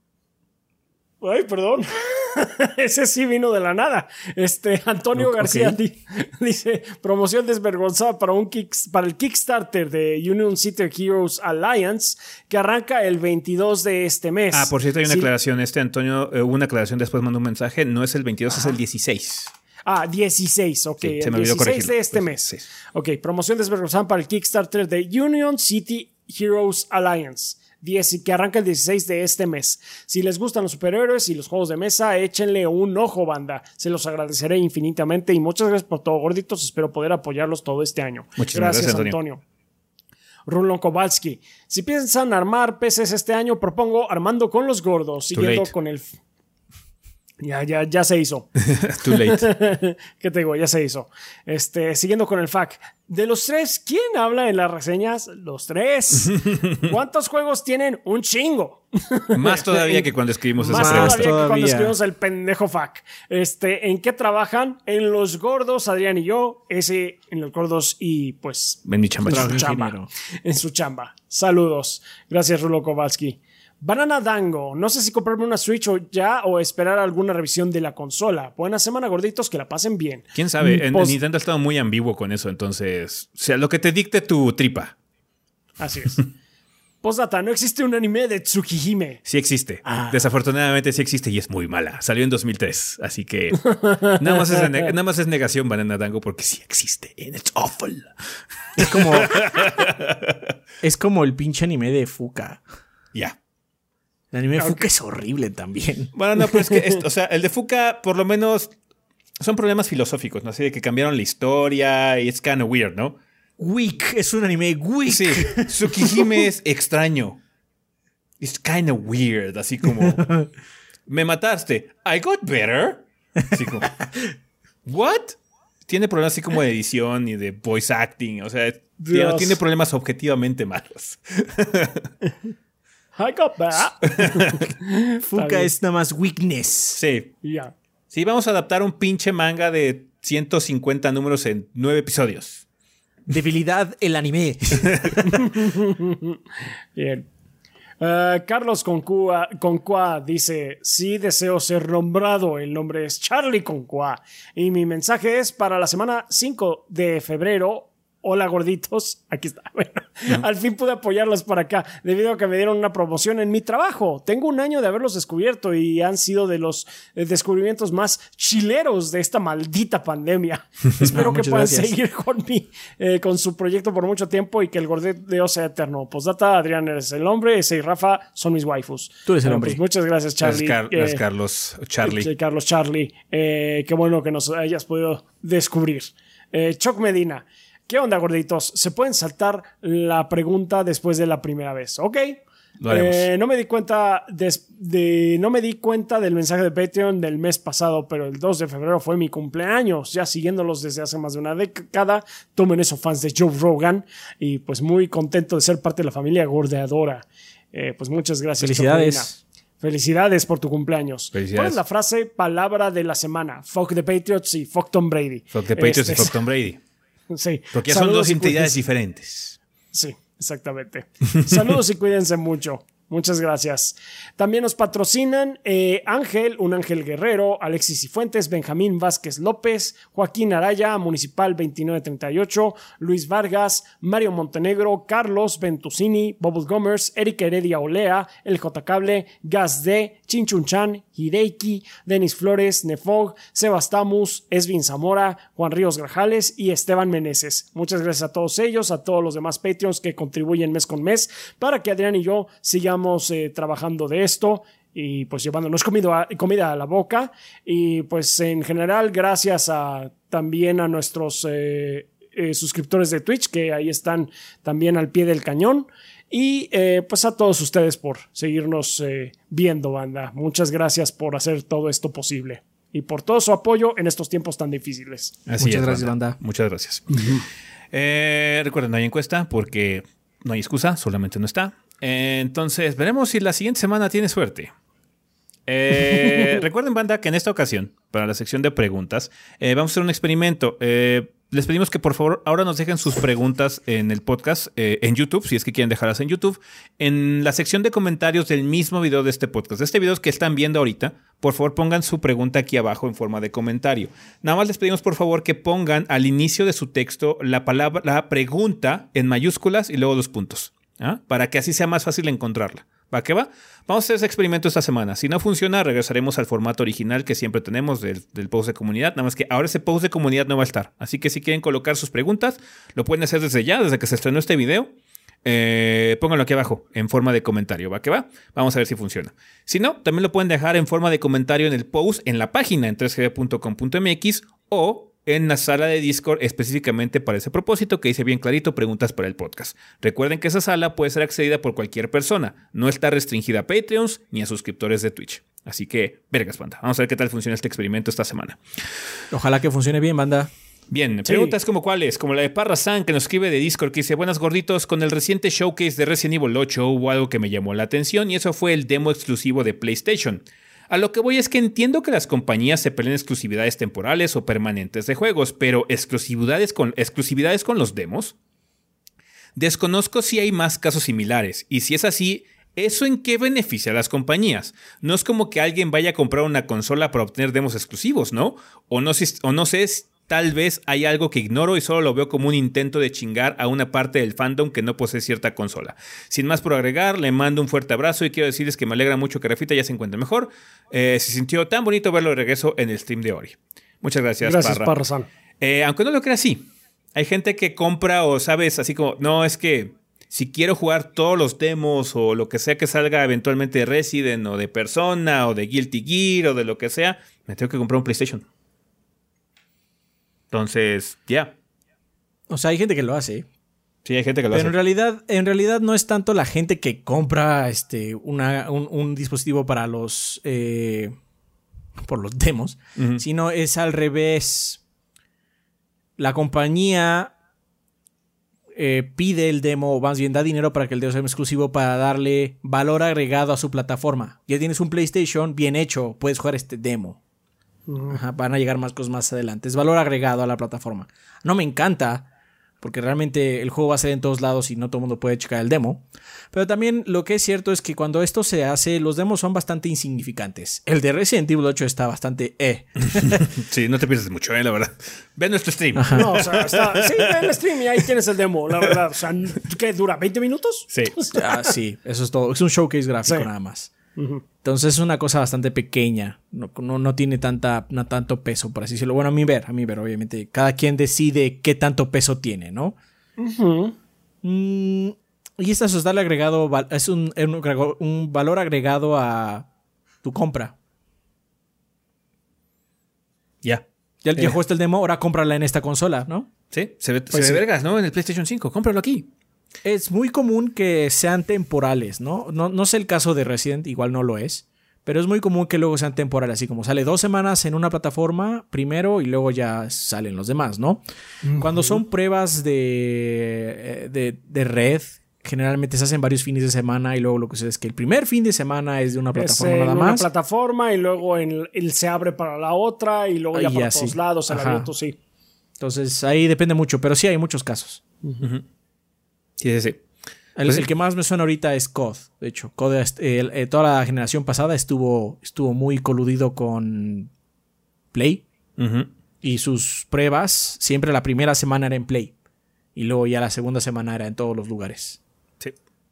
Ay, perdón. Ese sí vino de la nada. Este Antonio Ok. García di- dice promoción desvergonzada para un kick, para el Kickstarter de Union City Heroes Alliance que arranca el veintidós de este mes. Ah, por cierto, hay una Sí. aclaración. Este Antonio, eh, hubo una aclaración, después mandó un mensaje. No es el veintidós, es el dieciséis. Ah, dieciséis, ok. Sí, se el me olvidó dieciséis corregirlo. de este Pues, mes. sí. Ok, promoción desvergonzada para el Kickstarter de Union City Heroes Alliance. diez, que arranca el dieciséis de este mes. Si les gustan los superhéroes y los juegos de mesa, échenle un ojo, banda. Se los agradeceré infinitamente y muchas gracias por todo, gorditos. Espero poder apoyarlos todo este año. Muchísimas gracias, Antonio. Rulon Kowalski. Si piensan armar P Cs este año, propongo Armando con los gordos. Siguiendo late. con el... Ya, ya, ya se hizo. Too late. ¿Qué te digo? Ya se hizo. Este, siguiendo con el F A Q. De los tres, ¿quién habla en las reseñas? Los tres. ¿Cuántos juegos tienen? Un chingo. Más todavía que cuando escribimos esa Más pregunta. todavía que cuando todavía. escribimos el pendejo F A Q. Este, ¿en qué trabajan? En los gordos, Adrián y yo. Ese, en los gordos y pues... En mi chamba. En Trabajo su chamba. ingeniero. En su chamba. Saludos. Gracias, Rulo Kowalski. Banana Dango. No sé si comprarme una Switch o ya o esperar alguna revisión de la consola. Buena semana, gorditos. Que la pasen bien. ¿Quién sabe? En, Post- Nintendo ha estado muy ambiguo con eso, entonces... O sea, lo que te dicte tu tripa. Así es. Postdata. No existe un anime de Tsukihime. Sí existe. Ah. Desafortunadamente sí existe y es muy mala. Salió en dos mil tres, así que... nada, más es, de ne- nada más es negación Banana Dango porque sí existe. And it's awful. Es como... es como el pinche anime de Fuka. Ya. El anime de Fuka es horrible también. Bueno, no, pero es que... esto- o sea, el de Fuka por lo menos... Son problemas filosóficos, ¿no? Así de que cambiaron la historia y es kind of weird, ¿no? Weak. Es un anime weak. Sí, Tsukihime es extraño. It's kind of weird, así como... Me mataste. I got better. Así como... What? Tiene problemas así como de edición y de voice acting. O sea, tiene, Dios. tiene problemas objetivamente malos. I got that. Fuka bien. es nada más weakness. Sí. Ya. Sí, vamos a adaptar un pinche manga de ciento cincuenta números en nueve episodios. Debilidad el anime. Bien. Uh, Carlos Concua, Concua dice: sí deseo ser nombrado. El nombre es Charlie Concua. Y mi mensaje es para la semana cinco de febrero. Hola, gorditos. Aquí está. Bueno, al fin pude apoyarlos para acá debido a que me dieron una promoción en mi trabajo. Tengo un año de haberlos descubierto y han sido de los eh, descubrimientos más chileros de esta maldita pandemia. Espero Ah, que muchas puedan gracias. seguir con, mi, eh, con su proyecto por mucho tiempo y que el gordeo sea eterno. Postdata, Adrián eres el hombre, ese y Rafa son mis waifus. Tú eres el Bueno, hombre. pues muchas gracias, Charlie. Las, Car- Eh, las Carlos, Charlie. Sí, Carlos Charlie. Eh, qué bueno que nos hayas podido descubrir. Eh, Choc Medina. ¿Qué onda, gorditos? ¿Se pueden saltar la pregunta después de la primera vez? Ok. Lo haremos. Eh, no me di cuenta des- de, no me di cuenta del mensaje de Patreon del mes pasado, pero el dos de febrero fue mi cumpleaños, ya siguiéndolos desde hace más de una década. Tomen eso, fans de Joe Rogan, y pues muy contento de ser parte de la familia gordeadora. Eh, pues muchas gracias. Choc Medina. Felicidades. Felicidades por tu cumpleaños. Felicidades. ¿Cuál es la frase palabra de la semana? Fuck the Patriots y fuck Tom Brady. Fuck the Patriots Este, y fuck Tom Brady. Sí. Porque ya son Saludos dos y entidades cuídense. diferentes. Sí, exactamente. Saludos y cuídense mucho. Muchas gracias. También nos patrocinan eh, Ángel, un Ángel Guerrero, Alexis Cifuentes, Benjamín Vázquez López, Joaquín Araya, Municipal veintinueve treinta y ocho, Luis Vargas, Mario Montenegro, Carlos Ventusini, Bubble Gomers, Eric Heredia Olea, El J Cable, Gas D, Chinchunchan, Hideiki, Denis Flores, Nefog, Sebastamus, Esvin Zamora, Juan Ríos Grajales y Esteban Meneses. Muchas gracias a todos ellos, a todos los demás Patreons que contribuyen mes con mes para que Adrián y yo sigamos Eh, trabajando de esto y pues llevándonos comida, comida a la boca y pues en general gracias a también a nuestros eh, eh, suscriptores de Twitch que ahí están también al pie del cañón y eh, pues a todos ustedes por seguirnos eh, viendo, banda. Muchas gracias por hacer todo esto posible y por todo su apoyo en estos tiempos tan difíciles. Así Muchas es, gracias, banda. Muchas gracias. Uh-huh. eh, recuerden, no hay encuesta porque no hay excusa, solamente no está. Eh, entonces, veremos si la siguiente semana tiene suerte. Eh, recuerden, banda, que en esta ocasión, para la sección de preguntas, eh, vamos a hacer un experimento. Eh, les pedimos que por favor ahora nos dejen sus preguntas en el podcast, eh, en YouTube, si es que quieren dejarlas en YouTube, en la sección de comentarios del mismo video de este podcast. De este video que están viendo ahorita, por favor pongan su pregunta aquí abajo en forma de comentario. Nada más les pedimos por favor que pongan al inicio de su texto la palabra, la pregunta en mayúsculas y luego dos puntos. ¿Ah? Para que así sea más fácil encontrarla. ¿Va que va? Vamos a hacer ese experimento esta semana. Si no funciona, regresaremos al formato original que siempre tenemos del, del post de comunidad. Nada más que ahora ese post de comunidad no va a estar. Así que si quieren colocar sus preguntas, lo pueden hacer desde ya, desde que se estrenó este video. Eh, pónganlo aquí abajo en forma de comentario. ¿Va que va? Vamos a ver si funciona. Si no, también lo pueden dejar en forma de comentario en el post, en la página en tres g b punto com punto m x o en la sala de Discord específicamente para ese propósito que dice bien clarito preguntas para el podcast. Recuerden que esa sala puede ser accedida por cualquier persona. No está restringida a Patreons ni a suscriptores de Twitch. Así que, vergas, banda. Vamos a ver qué tal funciona este experimento esta semana. Ojalá que funcione bien, banda. Bien, preguntas sí. como cuáles, como la de Parra San que nos escribe de Discord que dice: buenas gorditos, con el reciente showcase de Resident Evil ocho hubo algo que me llamó la atención y eso fue el demo exclusivo de PlayStation. A lo que voy es que entiendo que las compañías se peleen exclusividades temporales o permanentes de juegos, pero exclusividades con, exclusividades con los demos. Desconozco si hay más casos similares, y si es así, ¿eso en qué beneficia a las compañías? No es como que alguien vaya a comprar una consola para obtener demos exclusivos, ¿no? O no, o no sé, tal vez hay algo que ignoro y solo lo veo como un intento de chingar a una parte del fandom que no posee cierta consola. Sin más por agregar, le mando un fuerte abrazo y quiero decirles que me alegra mucho que Rafita ya se encuentre mejor. Eh, se sintió tan bonito verlo de regreso en el stream de Ori. Muchas gracias, gracias Parra. Parra eh, aunque no lo crea así, hay gente que compra o sabes así como, no, es que si quiero jugar todos los demos o lo que sea que salga eventualmente de Resident o de Persona o de Guilty Gear o de lo que sea, me tengo que comprar un PlayStation. Entonces, ya. Yeah. O sea, hay gente que lo hace. Sí, hay gente que lo Pero hace. en realidad, en realidad no es tanto la gente que compra este, una, un, un dispositivo para los... Eh, por los demos. Uh-huh. Sino es al revés. La compañía eh, pide el demo, o más bien da dinero para que el demo sea exclusivo para darle valor agregado a su plataforma. Ya tienes un PlayStation bien hecho, puedes jugar este demo. Ajá, van a llegar más cosas más adelante. Es valor agregado a la plataforma. No me encanta, porque realmente el juego va a ser en todos lados y no todo el mundo puede checar el demo. Pero también lo que es cierto es que cuando esto se hace, los demos son bastante insignificantes. El de Resident Evil ocho está bastante eh. Sí, no te pierdes mucho, eh, la verdad. Ve nuestro stream. Ajá. No, o sea, está, sí, ve el stream y ahí tienes el demo, la verdad. O sea, ¿qué dura? ¿veinte minutos? Sí. Ah, sí, eso es todo. Es un showcase gráfico, sí. Nada más. Uh-huh. Entonces es una cosa bastante pequeña, no, no, no tiene tanta, no tanto peso, por así decirlo. Bueno, a mí ver, a mí ver, obviamente, cada quien decide qué tanto peso tiene, ¿no? Uh-huh. Mm, y esto es darle agregado, es un, un, un valor agregado a tu compra. Ya. Ya, eh. ya jugaste el demo, ahora cómprala en esta consola, ¿no? Sí, se ve, pues se ve sí. vergas, ¿no? En el PlayStation cinco, cómpralo aquí. Es muy común que sean temporales, ¿no? ¿no? No sé el caso de Resident, igual no lo es. Pero es muy común que luego sean temporales, así como sale dos semanas en una plataforma primero y luego ya salen los demás, ¿no? Uh-huh. Cuando son pruebas de, de, de red, generalmente se hacen varios fines de semana y luego lo que sucede es que el primer fin de semana es de una plataforma es, eh, nada una más. plataforma y luego en, el se abre para la otra y luego ya y para así. todos lados, el Ajá. abierto, sí. Entonces ahí depende mucho, pero sí hay muchos casos. Uh-huh. Sí, sí, sí. El, Pues sí. el que más me suena ahorita es C O D. De hecho, C O D, eh, el- eh, toda la generación pasada estuvo, estuvo muy coludido con Play. Uh-huh. Y sus pruebas, siempre la primera semana era en Play. Y luego ya la segunda semana era en todos los lugares. Sí.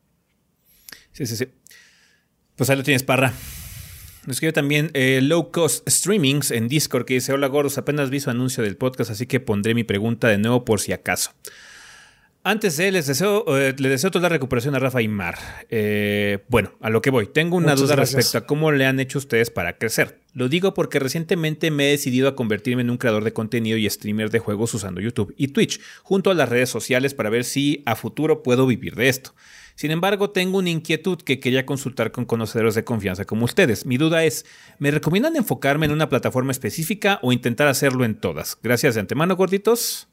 Sí, sí, sí. Pues ahí lo tienes, Parra. Nos escribe también eh, Low Cost Streamings en Discord que dice: hola gordos, apenas vi su anuncio del podcast, así que pondré mi pregunta de nuevo por si acaso. Antes de, les deseo, eh, le deseo toda la recuperación a Rafa y Mar. Eh, bueno, a lo que voy. Tengo una Muchas duda gracias. respecto a cómo le han hecho ustedes para crecer. Lo digo porque recientemente me he decidido a convertirme en un creador de contenido y streamer de juegos usando YouTube y Twitch, junto a las redes sociales para ver si a futuro puedo vivir de esto. Sin embargo, tengo una inquietud que quería consultar con conocedores de confianza como ustedes. Mi duda es, ¿me recomiendan enfocarme en una plataforma específica o intentar hacerlo en todas? Gracias de antemano, gorditos.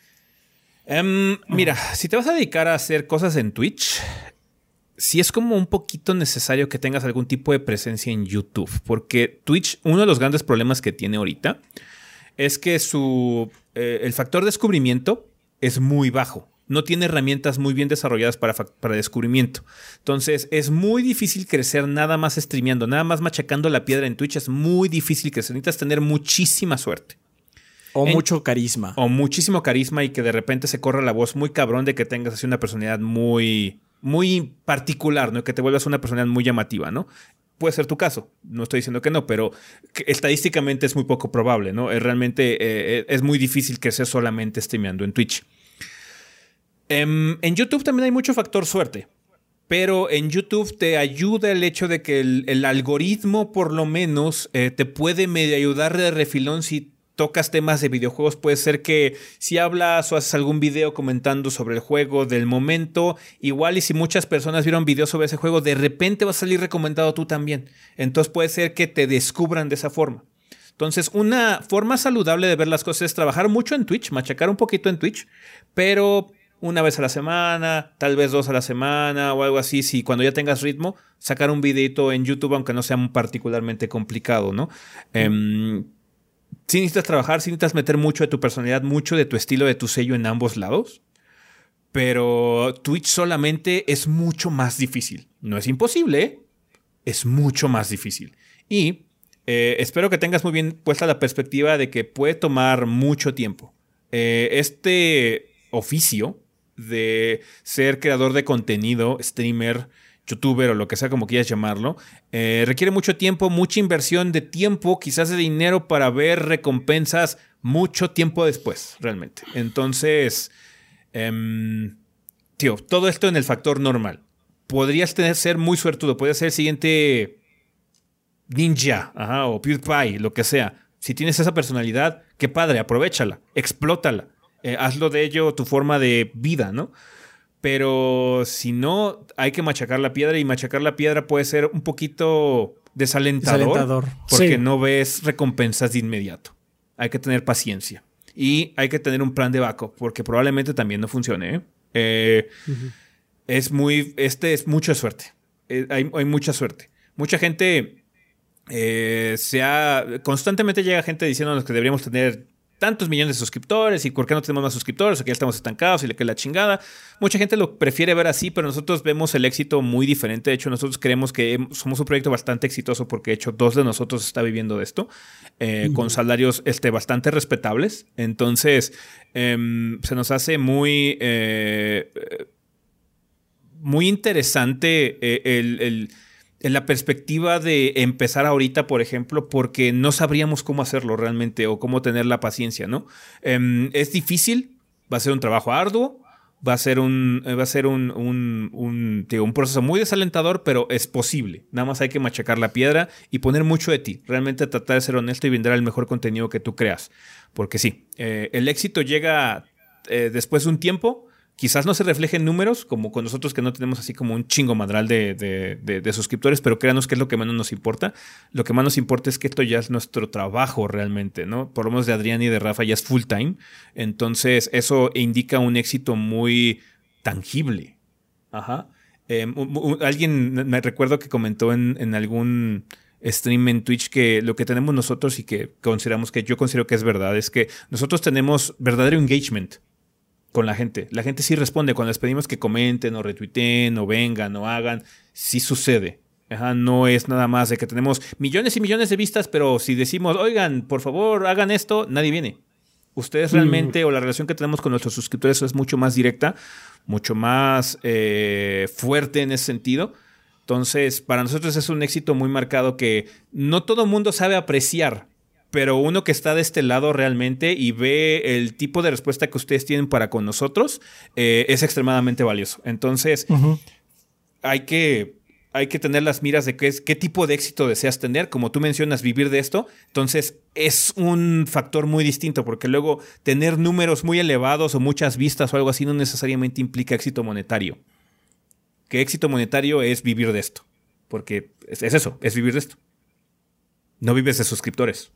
Um, mira, si te vas a dedicar a hacer cosas en Twitch, sí es como un poquito necesario que tengas algún tipo de presencia en YouTube, porque Twitch, uno de los grandes problemas que tiene ahorita es que su eh, el factor descubrimiento es muy bajo. No tiene herramientas muy bien desarrolladas para, para descubrimiento. Entonces es muy difícil crecer nada más streameando, nada más machacando la piedra en Twitch. Es muy difícil crecer. Necesitas tener muchísima suerte. O En, mucho carisma. O muchísimo carisma y que de repente se corra la voz muy cabrón de que tengas así una personalidad muy, muy particular, ¿no? Que te vuelvas una personalidad muy llamativa, ¿no? Puede ser tu caso. No estoy diciendo que no, pero que estadísticamente es muy poco probable, ¿no? Es realmente eh, es muy difícil crecer solamente streameando en Twitch. Um, en YouTube también hay mucho factor suerte. Pero en YouTube te ayuda el hecho de que el, el algoritmo, por lo menos, eh, te puede medio ayudar de refilón si tocas temas de videojuegos. Puede ser que si hablas o haces algún video comentando sobre el juego del momento, igual y si muchas personas vieron videos sobre ese juego, de repente va a salir recomendado tú también. Entonces puede ser que te descubran de esa forma. Entonces, una forma saludable de ver las cosas es trabajar mucho en Twitch, machacar un poquito en Twitch, pero una vez a la semana, tal vez dos a la semana o algo así. Si cuando ya tengas ritmo, sacar un videito en YouTube, aunque no sea particularmente complicado, ¿no? Mm. Eh, Si necesitas trabajar, si necesitas meter mucho de tu personalidad, mucho de tu estilo, de tu sello en ambos lados. Pero Twitch solamente es mucho más difícil. No es imposible, ¿eh? Es mucho más difícil. Y eh, espero que tengas muy bien puesta la perspectiva de que puede tomar mucho tiempo. Eh, este oficio de ser creador de contenido, streamer, youtuber o lo que sea como quieras llamarlo, eh, requiere mucho tiempo, mucha inversión de tiempo, quizás de dinero para ver recompensas mucho tiempo después, realmente. Entonces, eh, tío, todo esto en el factor normal. Podrías tener, ser muy suertudo, podrías ser el siguiente Ninja, ajá, o PewDiePie, lo que sea. Si tienes esa personalidad, qué padre, aprovéchala, explótala, eh, hazlo de ello tu forma de vida, ¿no? Pero si no, hay que machacar la piedra y machacar la piedra puede ser un poquito desalentador, desalentador. porque Sí. no ves recompensas de inmediato. Hay que tener paciencia y hay que tener un plan de backup porque probablemente también no funcione. ¿eh? Eh, uh-huh. Es muy, este es mucha suerte. Eh, hay, hay mucha suerte. Mucha gente eh, se ha, constantemente llega gente diciéndonos que deberíamos tener tantos millones de suscriptores y por qué no tenemos más suscriptores o que ya estamos estancados y le queda la chingada. Mucha gente lo prefiere ver así, pero nosotros vemos el éxito muy diferente. De hecho, nosotros creemos que somos un proyecto bastante exitoso porque de hecho dos de nosotros está viviendo de esto eh, uh-huh. con salarios este, bastante respetables. Entonces eh, se nos hace muy eh, muy interesante eh, el, el en la perspectiva de empezar ahorita, por ejemplo, porque no sabríamos cómo hacerlo realmente o cómo tener la paciencia, ¿no? Um, es difícil, va a ser un trabajo arduo, va a ser un, va a ser un, un, un, digo, un proceso muy desalentador, pero es posible. Nada más hay que machacar la piedra y poner mucho de ti. Realmente tratar de ser honesto y brindar el mejor contenido que tú creas. Porque sí, eh, el éxito llega eh, después de un tiempo. Quizás no se refleje en números, como con nosotros que no tenemos así como un chingo madral de, de, de, de suscriptores, pero créanos que es lo que menos nos importa. Lo que más nos importa es que esto ya es nuestro trabajo realmente, ¿no? Por lo menos de Adrián y de Rafa ya es full time. Entonces eso indica un éxito muy tangible. Ajá. Eh, un, un, alguien me recuerdo que comentó en, en algún stream en Twitch que lo que tenemos nosotros y que consideramos que yo considero que es verdad es que nosotros tenemos verdadero engagement con la gente. La gente sí responde cuando les pedimos que comenten o retuiteen o vengan o hagan. Sí sucede. Ajá, no es nada más de que tenemos millones y millones de vistas, pero si decimos, oigan, por favor, hagan esto, nadie viene. Ustedes realmente, mm. o la relación que tenemos con nuestros suscriptores es mucho más directa, mucho más eh, fuerte en ese sentido. Entonces, para nosotros es un éxito muy marcado que no todo el mundo sabe apreciar, pero uno que está de este lado realmente y ve el tipo de respuesta que ustedes tienen para con nosotros, eh, es extremadamente valioso. Entonces, uh-huh. hay que... hay que tener las miras de qué, es, qué tipo de éxito deseas tener. Como tú mencionas, vivir de esto. Entonces, es un factor muy distinto porque luego tener números muy elevados o muchas vistas o algo así no necesariamente implica éxito monetario. Que éxito monetario es vivir de esto. Porque es, es eso, es vivir de esto. No vives de suscriptores.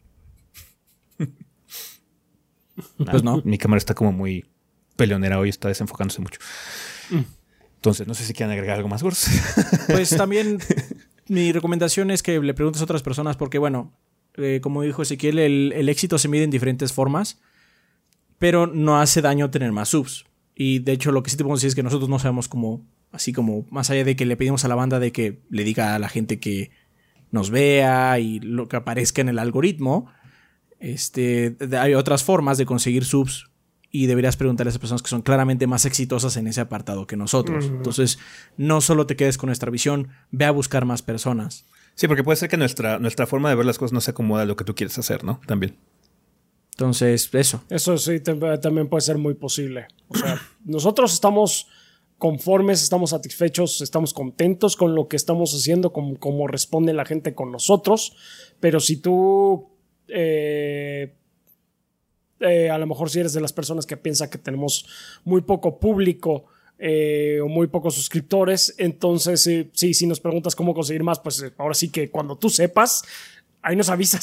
Pues no. Mi cámara está como muy peleonera hoy, está desenfocándose mucho. Mm. Entonces, no sé si quieren agregar algo más, Gors. Pues también mi recomendación es que le preguntes a otras personas porque, bueno, eh, como dijo Ezequiel, el, el éxito se mide en diferentes formas, pero no hace daño tener más subs. Y, de hecho, lo que sí te podemos decir es que nosotros no sabemos cómo, así como, más allá de que le pedimos a la banda de que le diga a la gente que nos vea y lo que aparezca en el algoritmo, este, hay otras formas de conseguir subs. Y deberías preguntarle a esas personas que son claramente más exitosas en ese apartado que nosotros. Uh-huh. Entonces, no solo te quedes con nuestra visión, ve a buscar más personas. Sí, porque puede ser que nuestra, nuestra forma de ver las cosas no se acomoda a lo que tú quieres hacer, ¿no? También. Entonces, eso. Eso sí, te, también puede ser muy posible. O sea, nosotros estamos conformes, estamos satisfechos, estamos contentos con lo que estamos haciendo, con cómo responde la gente con nosotros. Pero si tú... Eh, Eh, a lo mejor si eres de las personas que piensa que tenemos muy poco público eh, o muy pocos suscriptores, entonces eh, sí, si nos preguntas cómo conseguir más, pues eh, ahora sí que cuando tú sepas, ahí nos avisas.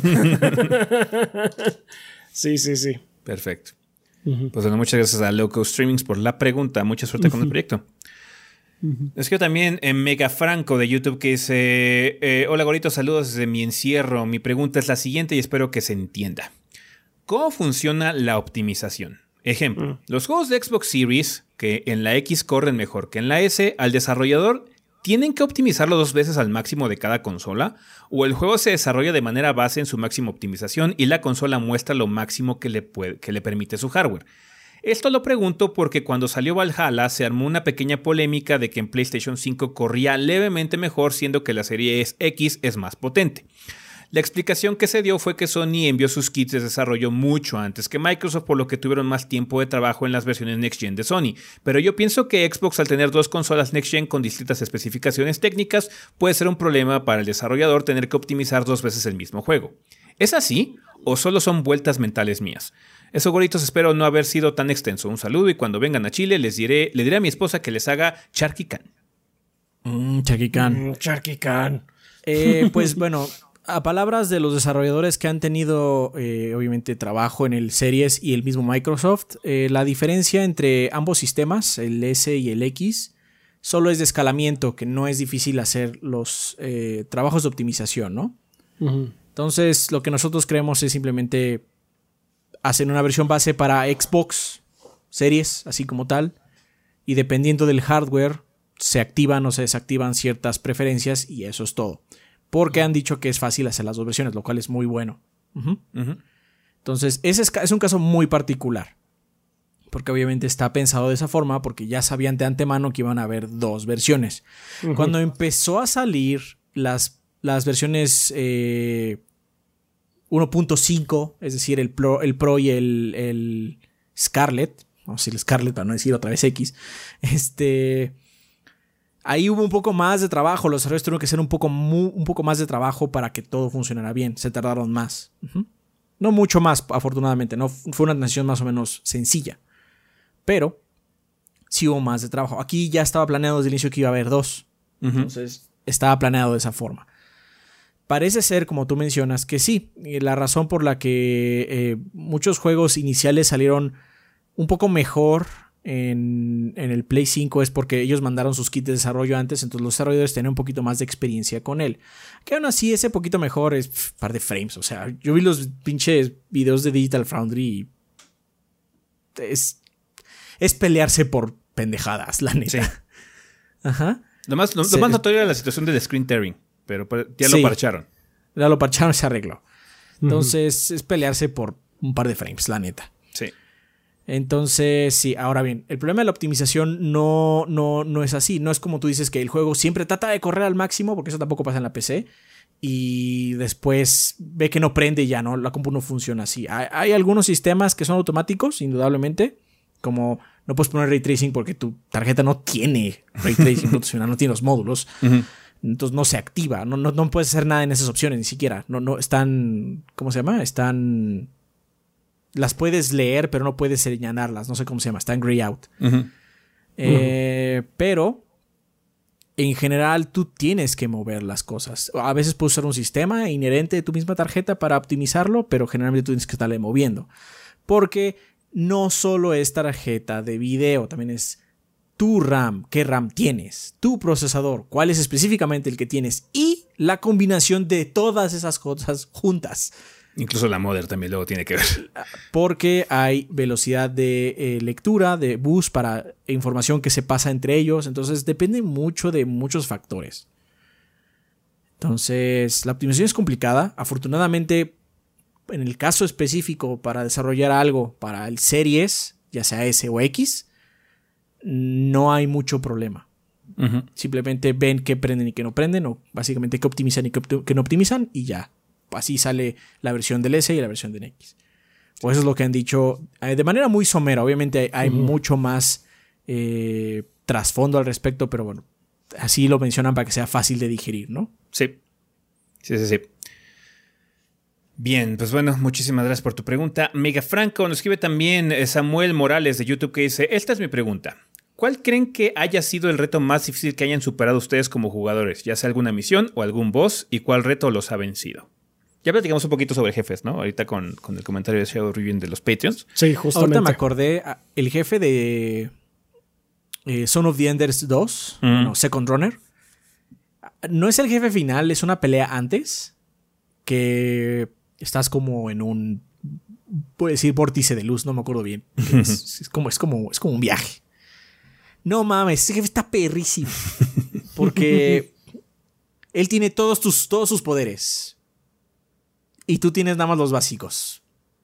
Sí, sí, sí. Perfecto. Uh-huh. Pues bueno, muchas gracias a Loco Streamings por la pregunta. Mucha suerte uh-huh. con el proyecto. Uh-huh. Es que también en Mega Franco de YouTube que dice eh, hola Gorito, saludos desde mi encierro. Mi pregunta es la siguiente y espero que se entienda. ¿Cómo funciona la optimización? Ejemplo, mm. los juegos de Xbox Series, que en la X corren mejor que en la S, al desarrollador, ¿tienen que optimizarlo dos veces al máximo de cada consola? ¿O el juego se desarrolla de manera base en su máxima optimización y la consola muestra lo máximo que le, puede, que le permite su hardware? Esto lo pregunto porque cuando salió Valhalla se armó una pequeña polémica de que en PlayStation cinco corría levemente mejor, siendo que la serie X es más potente. La explicación que se dio fue que Sony envió sus kits de desarrollo mucho antes que Microsoft, por lo que tuvieron más tiempo de trabajo en las versiones Next Gen de Sony. Pero yo pienso que Xbox, al tener dos consolas Next Gen con distintas especificaciones técnicas, puede ser un problema para el desarrollador tener que optimizar dos veces el mismo juego. ¿Es así? ¿O solo son vueltas mentales mías? Eso, goritos, espero no haber sido tan extenso. Un saludo y cuando vengan a Chile les diré, le diré a mi esposa que les haga Charky Can. Mm, Charky Can. Mm, Charky Can. Eh, pues bueno... A palabras de los desarrolladores que han tenido, eh, obviamente, trabajo en el Series y el mismo Microsoft, eh, la diferencia entre ambos sistemas, el S y el X, solo es de escalamiento, que no es difícil hacer los eh, trabajos de optimización, ¿no? Uh-huh. Entonces, lo que nosotros creemos es simplemente hacer una versión base para Xbox Series, así como tal, y dependiendo del hardware, se activan o se desactivan ciertas preferencias y eso es todo. Porque han dicho que es fácil hacer las dos versiones, lo cual es muy bueno. Uh-huh. Uh-huh. Entonces, ese es, es un caso muy particular. Porque obviamente está pensado de esa forma, porque ya sabían de antemano que iban a haber dos versiones. Uh-huh. Cuando empezó a salir las, las versiones eh, uno punto cinco, es decir, el Pro, el Pro y el, el Scarlett, vamos a decir Scarlett para no decir otra vez X, este... Ahí hubo un poco más de trabajo, los desarrolladores tuvieron que hacer un poco, mu- un poco más de trabajo para que todo funcionara bien, se tardaron más. Uh-huh. No mucho más, afortunadamente, no fue una transición más o menos sencilla, pero sí hubo más de trabajo. Aquí ya estaba planeado desde el inicio que iba a haber dos, uh-huh. Entonces estaba planeado de esa forma. Parece ser, como tú mencionas, que sí, la razón por la que eh, muchos juegos iniciales salieron un poco mejor en, en el Play cinco es porque ellos mandaron sus kits de desarrollo antes, entonces los desarrolladores tienen un poquito más de experiencia con él. Que aún así ese poquito mejor es pff, par de frames. O sea, yo vi los pinches videos de Digital Foundry y es, es pelearse por pendejadas, la neta. Sí. Ajá. Lo más, lo, lo más notorio era la situación del screen tearing, pero ya lo sí, parcharon. Ya lo parcharon y se arregló. Entonces uh-huh. es pelearse por un par de frames, la neta. Sí. Entonces, sí, ahora bien, el problema de la optimización no, no, no es así. No es como tú dices que el juego siempre trata de correr al máximo, porque eso tampoco pasa en la P C. Y después ve que no prende y ya, ¿no? La compu no funciona así. Hay, hay algunos sistemas que son automáticos, indudablemente. Como no puedes poner Ray Tracing porque tu tarjeta no tiene Ray Tracing, no tiene los módulos. Uh-huh. Entonces no se activa. No, no, no puedes hacer nada en esas opciones, ni siquiera. No, no, están... ¿Cómo se llama? Están... Las puedes leer, pero no puedes señalarlas. No sé cómo se llama. Está en gray out. Uh-huh. Eh, uh-huh. Pero, en general, tú tienes que mover las cosas. A veces puedes usar un sistema inherente de tu misma tarjeta para optimizarlo, pero generalmente tú tienes que estarle moviendo. Porque no solo es tarjeta de video, también es tu RAM. ¿Qué RAM tienes? Tu procesador. ¿Cuál es específicamente el que tienes? Y la combinación de todas esas cosas juntas. Incluso la modder también luego tiene que ver. Porque hay velocidad de eh, lectura, de bus para información que se pasa entre ellos. Entonces depende mucho de muchos factores. Entonces la optimización es complicada. Afortunadamente, en el caso específico para desarrollar algo para el Series, ya sea S o X, no hay mucho problema. Uh-huh. Simplemente ven qué prenden y qué no prenden, o básicamente qué optimizan y qué, opti- qué no optimizan, y ya. Así sale la versión del S y la versión del X. O eso es lo que han dicho eh, de manera muy somera. Obviamente hay, hay uh-huh. mucho más eh, trasfondo al respecto, pero bueno, así lo mencionan para que sea fácil de digerir, ¿no? Sí. Sí, sí, sí. Bien, pues bueno, muchísimas gracias por tu pregunta. Mega Franco nos escribe también Samuel Morales de YouTube que dice, esta es mi pregunta. ¿Cuál creen que haya sido el reto más difícil que hayan superado ustedes como jugadores? Ya sea alguna misión o algún boss, ¿y cuál reto los ha vencido? Ya platicamos un poquito sobre jefes, ¿no? Ahorita con, con el comentario de Shadow Reviewing de los Patreons. Sí, justamente. Ahorita me acordé, el jefe de eh, Son of the Enders dos, mm. no, Second Runner, no es el jefe final, es una pelea antes, que estás como en un, puedo decir vórtice de luz, no me acuerdo bien. Es, es, como, es, como, es como un viaje. No mames, ese jefe está perrísimo. Porque él tiene todos, tus, todos sus poderes. Y tú tienes nada más los básicos.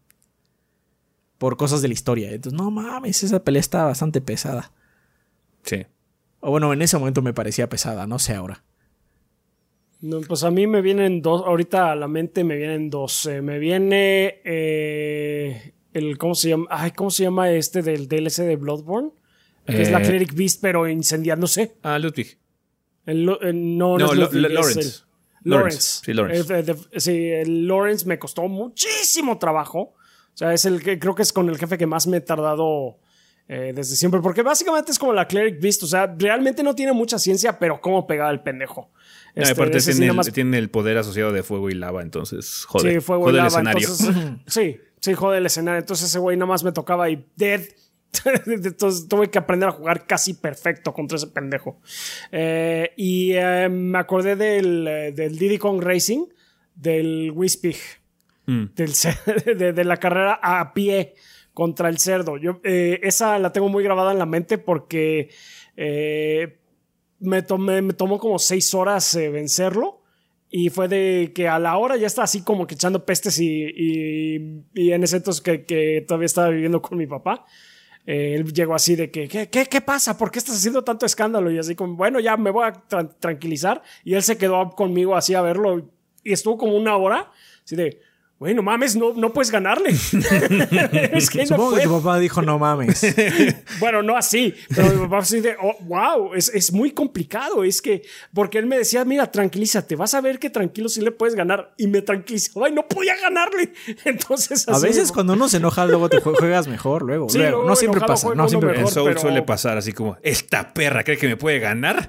Por cosas de la historia. Entonces, no mames, esa pelea está bastante pesada. Sí. O bueno, en ese momento me parecía pesada, no sé ahora. No, pues a mí me vienen dos, ahorita a la mente me vienen dos. Eh, me viene eh, el, ¿cómo se llama? Ay, ¿cómo se llama este del D L C de Bloodborne? Que eh, es la Cleric Beast, pero incendiándose. Ah, Ludwig. El, el, no, no, no es Lo, Ludwig, Lawrence. es el, Lawrence. Sí, Lawrence. Eh, de, sí, el Lawrence me costó muchísimo trabajo. O sea, es el que creo que es con el jefe que más me he tardado eh, desde siempre. Porque básicamente es como la Cleric Beast. O sea, realmente no tiene mucha ciencia, pero cómo pegar al pendejo. No, este, aparte tiene, el, más... tiene el poder asociado de fuego y lava, entonces jode. Sí, fuego jode y el lava. escenario. Entonces, sí, sí, jode el escenario. Entonces ese güey nada más me tocaba y dead. Entonces tuve que aprender a jugar casi perfecto contra ese pendejo. Eh, y eh, me acordé del, del Diddy Kong Racing, del Whispig, mm. del, de, de la carrera a pie contra el cerdo. Yo, eh, esa la tengo muy grabada en la mente porque eh, me, tomé, me tomó como seis horas eh, vencerlo. Y fue de que a la hora ya estaba así como que echando pestes y, y, y en ese entonces que, que todavía estaba viviendo con mi papá. Eh, él llegó así de que, ¿qué, qué, ¿qué pasa? ¿Por qué estás haciendo tanto escándalo? Y así como, bueno, ya me voy a tra- tranquilizar. Y él se quedó conmigo así a verlo. Y estuvo como una hora, así de, güey, no mames, no, no puedes ganarle. Es que Supongo no que tu papá dijo, no mames. Bueno, no así, pero mi papá así de, oh, wow, es, es muy complicado. Es que, porque él me decía, mira, tranquilízate, vas a ver que tranquilo sí le puedes ganar. Y me tranquilizaba y no podía ganarle. Entonces, así, a veces me... cuando uno se enoja, luego te juegas mejor, luego. Sí, luego. luego no siempre enojado, pasa, no siempre mejor, pasa. En Soul pero... suele pasar así como, esta perra cree que me puede ganar.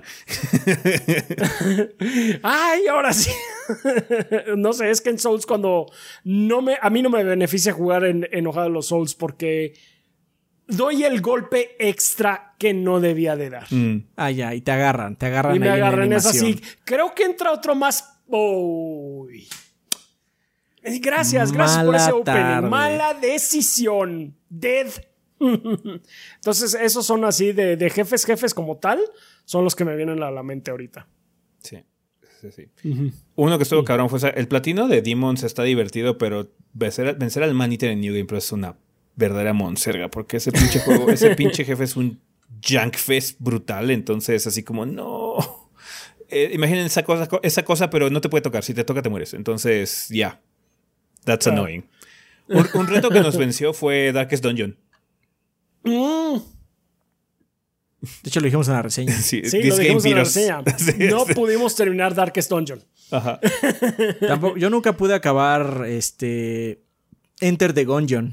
Ay, ahora sí. No sé, es que en Souls cuando no me, a mí no me beneficia jugar en, enojado los Souls porque doy el golpe extra que no debía de dar. Mm. Ah, ya, y te agarran, te agarran. Y me ahí agarran, en la es así. animación. Creo que entra otro más. Uy. Gracias, gracias por Mala ese opening. tarde. Mala decisión. Dead. Entonces, esos son así de, de jefes, jefes como tal. Son los que me vienen a la mente ahorita. Sí. Sí, sí. Uh-huh. Uno que estuvo uh-huh. cabrón fue el platino de Demons. Está divertido, pero vencer, vencer al Maneater en New Game Plus es una verdadera monserga, porque ese pinche juego, ese pinche jefe es un junk fest brutal. Entonces, así como, no. Eh, imaginen esa cosa, esa cosa, pero no te puede tocar. Si te toca, te mueres. Entonces, ya. Yeah. That's claro. annoying. Un, un reto que nos venció fue Darkest Dungeon. Mm. De hecho, lo dijimos en la reseña. Sí, sí lo dijimos en la reseña. Sí, no sí. pudimos terminar Darkest Dungeon. Ajá. Tampoco, yo nunca pude acabar este Enter the Gungeon.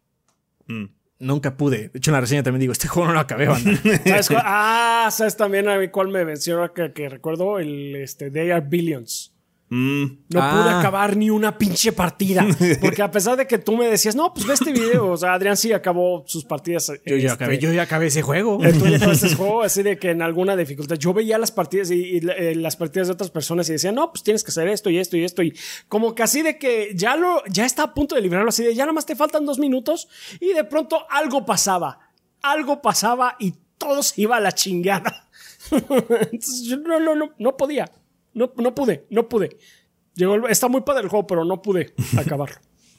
Mm. Nunca pude. De hecho, en la reseña también digo, este juego no lo acabé, banda. ¿Sabes cuál? Ah, ¿sabes también a mí cuál me venció? Que, que recuerdo el este, They Are Billions. Mm. No ah. pude acabar ni una pinche partida. Porque a pesar de que tú me decías, no, pues ve este video. O sea, Adrián sí acabó sus partidas. Yo ya este, acabé, yo ya acabé ese juego. Tú ya acabaste ese juego, así de que en alguna dificultad. Yo veía las partidas y, y eh, las partidas de otras personas y decía, no, pues tienes que hacer esto y esto y esto. Y como que así de que ya lo, ya está a punto de librarlo, así de ya nada más te faltan dos minutos. Y de pronto algo pasaba. Algo pasaba y todo se iba a la chingada. Entonces yo no, no, no, no podía. No, no pude, no pude. Llegó el, está muy padre el juego, pero no pude acabarlo.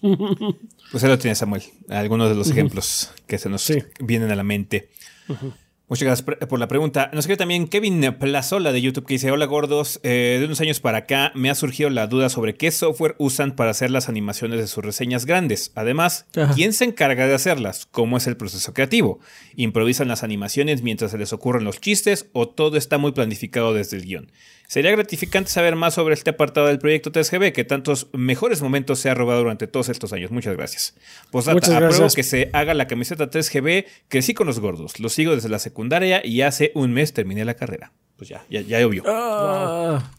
Pues ahí lo tiene Samuel. Algunos de los uh-huh. ejemplos que se nos sí. vienen a la mente. Uh-huh. Muchas gracias por la pregunta. Nos escribe también Kevin Plazola de YouTube que dice: hola gordos, eh, de unos años para acá me ha surgido la duda sobre qué software usan para hacer las animaciones de sus reseñas grandes. Además, Ajá. ¿quién se encarga de hacerlas? ¿Cómo es el proceso creativo? ¿Improvisan las animaciones mientras se les ocurren los chistes o todo está muy planificado desde el guión? Sería gratificante saber más sobre este apartado del proyecto tres G B que tantos mejores momentos se ha robado durante todos estos años. Muchas gracias. Postdata, apruebo que se haga la camiseta tres G B. Crecí con los gordos. Los sigo desde la secundaria y hace un mes terminé la carrera. Pues ya, ya, ya llovió. Uh, wow.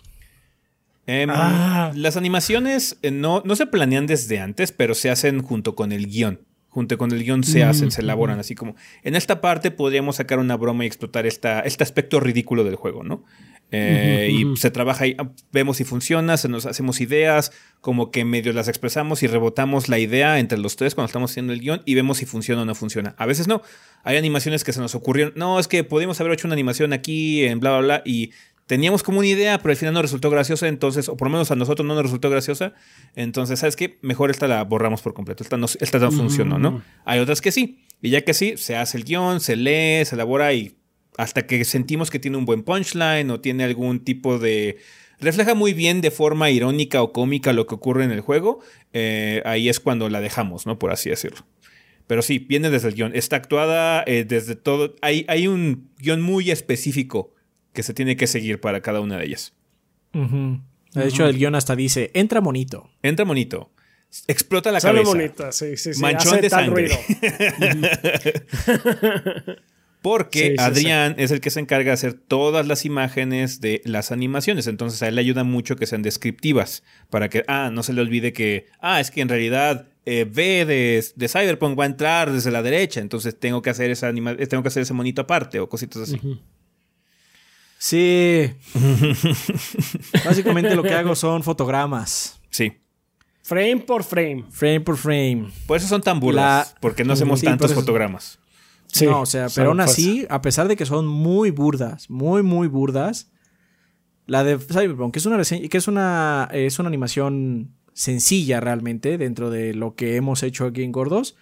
eh, ah. Las animaciones no, no se planean desde antes, pero se hacen junto con el guión. Junto con el guión se hacen, mm-hmm. se elaboran. Así como en esta parte podríamos sacar una broma y explotar esta, este aspecto ridículo del juego, ¿no? Eh, uh-huh. Y se trabaja ahí, vemos si funciona, se nos hacemos ideas, como que medio las expresamos y rebotamos la idea entre los tres cuando estamos haciendo el guión y vemos si funciona o no funciona. A veces no, hay animaciones que se nos ocurrieron, no, es que podríamos haber hecho una animación aquí en bla bla bla y teníamos como una idea, pero al final no resultó graciosa, entonces, o por lo menos a nosotros no nos resultó graciosa, entonces, ¿sabes qué? Mejor esta la borramos por completo, esta no, esta no uh-huh. funcionó, ¿no? Hay otras que sí, y ya que sí, se hace el guión, se lee, se elabora y hasta que sentimos que tiene un buen punchline o tiene algún tipo de... refleja muy bien de forma irónica o cómica lo que ocurre en el juego, eh, ahí es cuando la dejamos, ¿no? Por así decirlo. Pero sí, viene desde el guión. Está actuada eh, desde todo... Hay, hay un guión muy específico que se tiene que seguir para cada una de ellas. Uh-huh. De hecho, uh-huh. el guión hasta dice, entra monito. Entra monito. Explota la Sale cabeza. Bonita, sí, sí, sí. Manchón hace de tal sangre. Ruido. Porque sí, sí, Adrián sí. es el que se encarga de hacer todas las imágenes de las animaciones. Entonces a él le ayuda mucho que sean descriptivas. Para que, ah, no se le olvide que, ah, es que en realidad eh, B de, de Cyberpunk va a entrar desde la derecha. Entonces tengo que hacer esa anima- tengo que hacer ese monito aparte o cositas así. Uh-huh. Sí. Básicamente lo que hago son fotogramas. Sí. Frame por frame. Frame por frame. Por eso son tan burdas. La... Porque no hacemos sí, tantos fotogramas. Sí, no, o sea, pero aún así, a pesar de que son muy burdas, muy, muy burdas, la de Cyberpunk, que es una reseña, que es una, es una animación sencilla realmente dentro de lo que hemos hecho aquí en Gordos,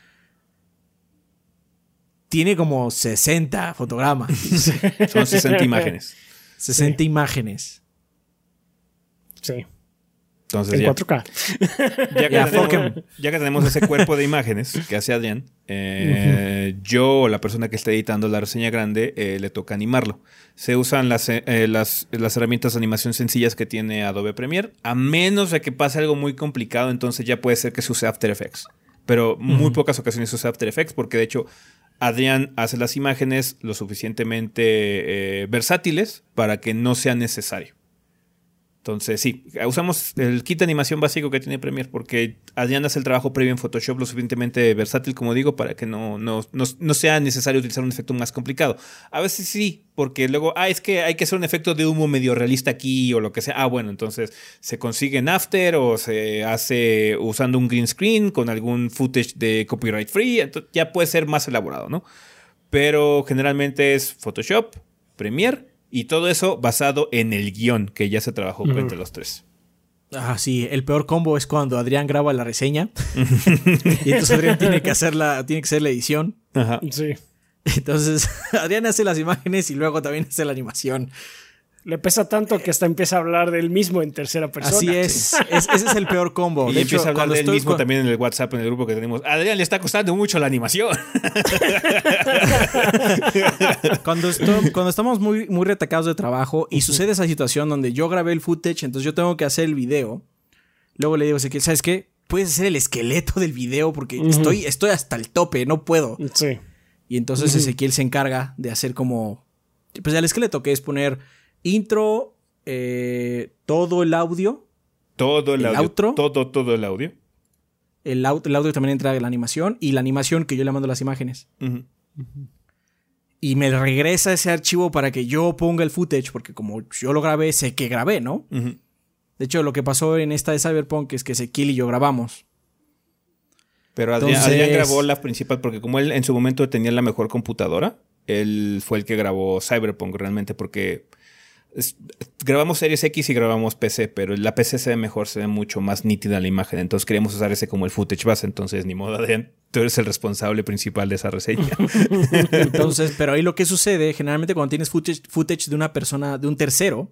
tiene como sesenta fotogramas. Son sesenta imágenes. sesenta sí. imágenes. Sí. Entonces, en ya, cuatro K. Ya que, yeah, tenemos, ya que tenemos ese cuerpo de imágenes que hace Adrián, eh, uh-huh. yo o la persona que está editando la reseña grande eh, le toca animarlo. Se usan las, eh, las, las herramientas de animación sencillas que tiene Adobe Premiere, a menos de que pase algo muy complicado, entonces ya puede ser que se use After Effects. Pero uh-huh. muy pocas ocasiones se usa After Effects porque de hecho Adrián hace las imágenes lo suficientemente eh, versátiles para que no sea necesario. Entonces, sí, usamos el kit de animación básico que tiene Premiere porque Adrián hace el trabajo previo en Photoshop lo suficientemente versátil, como digo, para que no, no, no, no sea necesario utilizar un efecto más complicado. A veces sí, porque luego, ah, es que hay que hacer un efecto de humo medio realista aquí o lo que sea. Ah, bueno, entonces se consigue en After o se hace usando un green screen con algún footage de copyright free. Entonces ya puede ser más elaborado, ¿no? Pero generalmente es Photoshop, Premiere y todo eso basado en el guión que ya se trabajó uh-huh. entre los tres. Ah, sí. El peor combo es cuando Adrián graba la reseña y entonces Adrián tiene que hacer la, tiene que hacer la edición. Ajá. Sí. Entonces Adrián hace las imágenes y luego también hace la animación. Le pesa tanto que hasta empieza a hablar del mismo en tercera persona. Así es. Sí. es ese es el peor combo. Y de empieza hecho, a hablar del mismo con... también en el WhatsApp, en el grupo que tenemos. A Adrián le está costando mucho la animación. cuando, estoy, cuando estamos muy, muy retacados de trabajo y uh-huh. sucede esa situación donde yo grabé el footage, entonces yo tengo que hacer el video. Luego le digo a Ezequiel, ¿sabes qué? Puedes hacer el esqueleto del video porque uh-huh. estoy, estoy hasta el tope, no puedo. Sí. Y entonces uh-huh. Ezequiel se encarga de hacer como... Pues el esqueleto, que es poner intro... Eh, todo el audio. Todo el, el audio. Outro. Todo, todo el audio. El, au- el audio también entra en la animación. Y la animación que yo le mando las imágenes. Uh-huh. Uh-huh. Y me regresa ese archivo para que yo ponga el footage. Porque como yo lo grabé, sé que grabé, ¿no? Uh-huh. De hecho, lo que pasó en esta de Cyberpunk es que Ezequiel y yo grabamos. Pero Adrián, Entonces... Adrián grabó la principal porque como él en su momento tenía la mejor computadora, él fue el que grabó Cyberpunk realmente porque... Es, grabamos Series X y grabamos P C, pero la P C se ve mejor, se ve mucho más nítida la imagen. Entonces queríamos usar ese como el footage base. Entonces, ni modo, Adrián, tú eres el responsable principal de esa reseña. Entonces, pero ahí lo que sucede, generalmente cuando tienes footage, footage de una persona, de un tercero,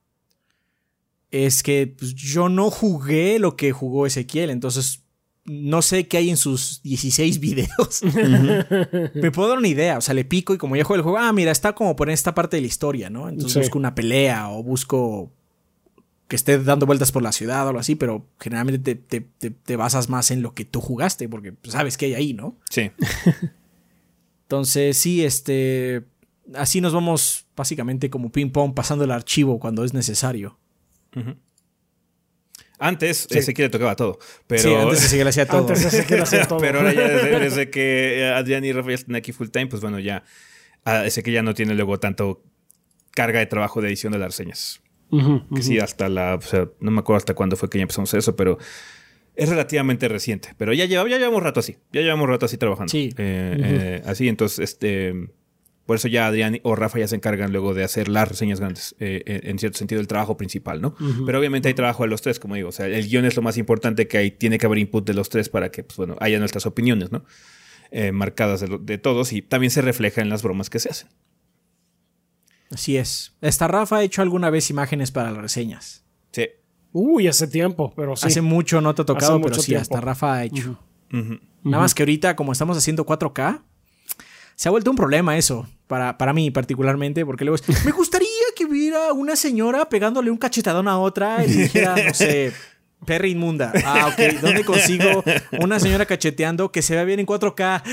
es que pues, yo no jugué lo que jugó Ezequiel. Entonces, no sé qué hay en sus dieciséis videos. Uh-huh. Me puedo dar una idea. O sea, le pico y como ya juego el juego, ah, mira, está como por esta parte de la historia, ¿no? Entonces sí. busco una pelea o busco que esté dando vueltas por la ciudad o algo así, pero generalmente te, te, te, te basas más en lo que tú jugaste porque sabes qué hay ahí, ¿no? Sí. Entonces, sí, este... así nos vamos básicamente como ping-pong pasando el archivo cuando es necesario. Uh-huh. Antes sí. Ezequiel le tocaba todo. Pero... Sí, antes Ezequiel hacía todo. Antes Ezequiel hacía todo. Pero ahora ya desde, desde que Adrián y Rafael están aquí full time, pues bueno, ya Ezequiel ya no tiene luego tanto carga de trabajo de edición de las reseñas. Uh-huh, que uh-huh. sí, hasta la... O sea, no me acuerdo hasta cuándo fue que ya empezamos a hacer eso, pero es relativamente reciente. Pero ya, lleva, ya llevamos rato así. Ya llevamos rato así trabajando. Sí. Eh, uh-huh. eh, así, entonces, este... Por eso ya Adrián o Rafa ya se encargan luego de hacer las reseñas grandes, eh, en cierto sentido el trabajo principal, ¿no? Uh-huh. Pero obviamente hay trabajo de los tres, como digo. O sea, el guión es lo más importante que hay. Tiene que haber input de los tres para que, pues bueno, haya nuestras opiniones, ¿no? Eh, marcadas de, lo, de todos y también se refleja en las bromas que se hacen. Así es. Esta Rafa ha hecho alguna vez imágenes para las reseñas. Sí. Uy, hace tiempo, pero sí. Hace mucho no te ha tocado, pero sí, tiempo. Hasta Rafa ha hecho. Uh-huh. Uh-huh. Nada más que ahorita, como estamos haciendo cuatro K... se ha vuelto un problema eso, para, para mí particularmente, porque luego es, me gustaría que hubiera una señora pegándole un cachetadón a otra y dijera, no sé, perra inmunda. Ah, ok, ¿dónde consigo una señora cacheteando que se vea bien en cuatro K?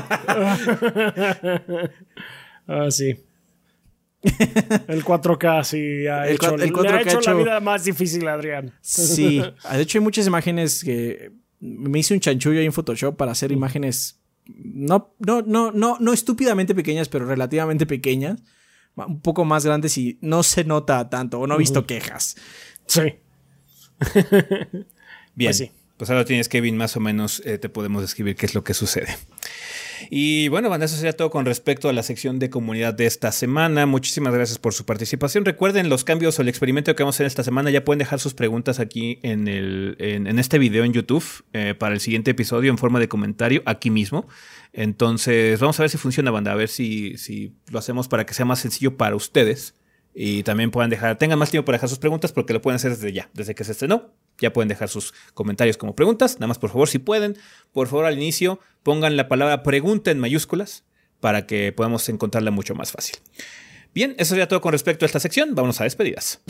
Ah, sí. El cuatro K sí ha el, hecho, el cuatro K le ha hecho, hecho la vida más difícil a Adrián. Sí, de hecho hay muchas imágenes que me hice un chanchullo ahí en Photoshop para hacer imágenes No, no, no, no, no estúpidamente pequeñas, pero relativamente pequeñas. Un poco más grandes y no se nota tanto. O no he visto uh-huh. quejas. Sí. Bien. Pues, sí. Pues ahora tienes, Kevin, más o menos eh, te podemos describir qué es lo que sucede. Y bueno, banda, eso sería todo con respecto a la sección de comunidad de esta semana. Muchísimas gracias por su participación. Recuerden los cambios o el experimento que vamos a hacer esta semana. Ya pueden dejar sus preguntas aquí en, el, en, en este video en YouTube eh, para el siguiente episodio en forma de comentario aquí mismo. Entonces vamos a ver si funciona, banda. A ver si, si lo hacemos para que sea más sencillo para ustedes. Y también puedan dejar, tengan más tiempo para dejar sus preguntas porque lo pueden hacer desde ya, desde que se estrenó. Ya pueden dejar sus comentarios como preguntas. Nada más, por favor, si pueden, por favor, al inicio pongan la palabra pregunta en mayúsculas para que podamos encontrarla mucho más fácil. Bien, eso sería todo con respecto a esta sección. Vámonos a despedidas.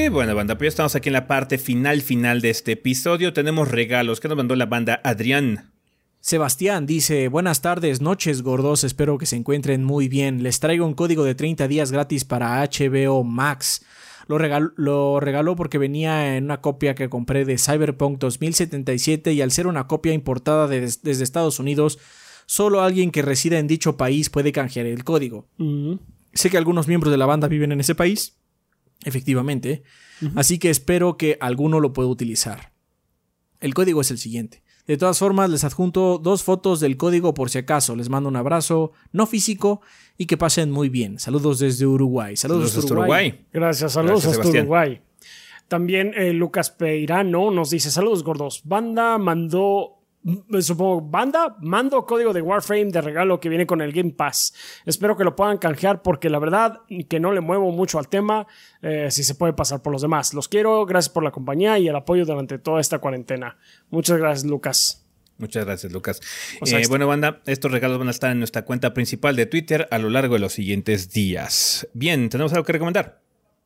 bueno, banda, pues ya estamos aquí en la parte final, final de este episodio. Tenemos regalos. ¿Qué nos mandó la banda Adrián? Sebastián dice, buenas tardes, noches gordos, espero que se encuentren muy bien. Les traigo un código de treinta días gratis para H B O Max. Lo, regal lo regaló porque venía en una copia que compré de Cyberpunk dos mil setenta y siete y al ser una copia importada de desde Estados Unidos, solo alguien que resida en dicho país puede canjear el código. Uh-huh. Sé que algunos miembros de la banda viven en ese país, efectivamente, uh-huh. Así que espero que alguno lo pueda utilizar. El código es el siguiente. De todas formas, les adjunto dos fotos del código por si acaso. Les mando un abrazo no físico y que pasen muy bien. Saludos desde Uruguay. Saludos, saludos desde Uruguay. Uruguay. Gracias, saludos Gracias, hasta Uruguay. También eh, Lucas Peirano nos dice, saludos gordos. Banda mandó... Supongo, banda, mando código de Warframe de regalo que viene con el Game Pass. Espero que lo puedan canjear porque la verdad que no le muevo mucho al tema. Eh, si se puede pasar por los demás. Los quiero, gracias por la compañía y el apoyo durante toda esta cuarentena. Muchas gracias, Lucas. Muchas gracias, Lucas. O sea, eh, bueno, banda, estos regalos van a estar en nuestra cuenta principal de Twitter a lo largo de los siguientes días. Bien, ¿tenemos algo que recomendar?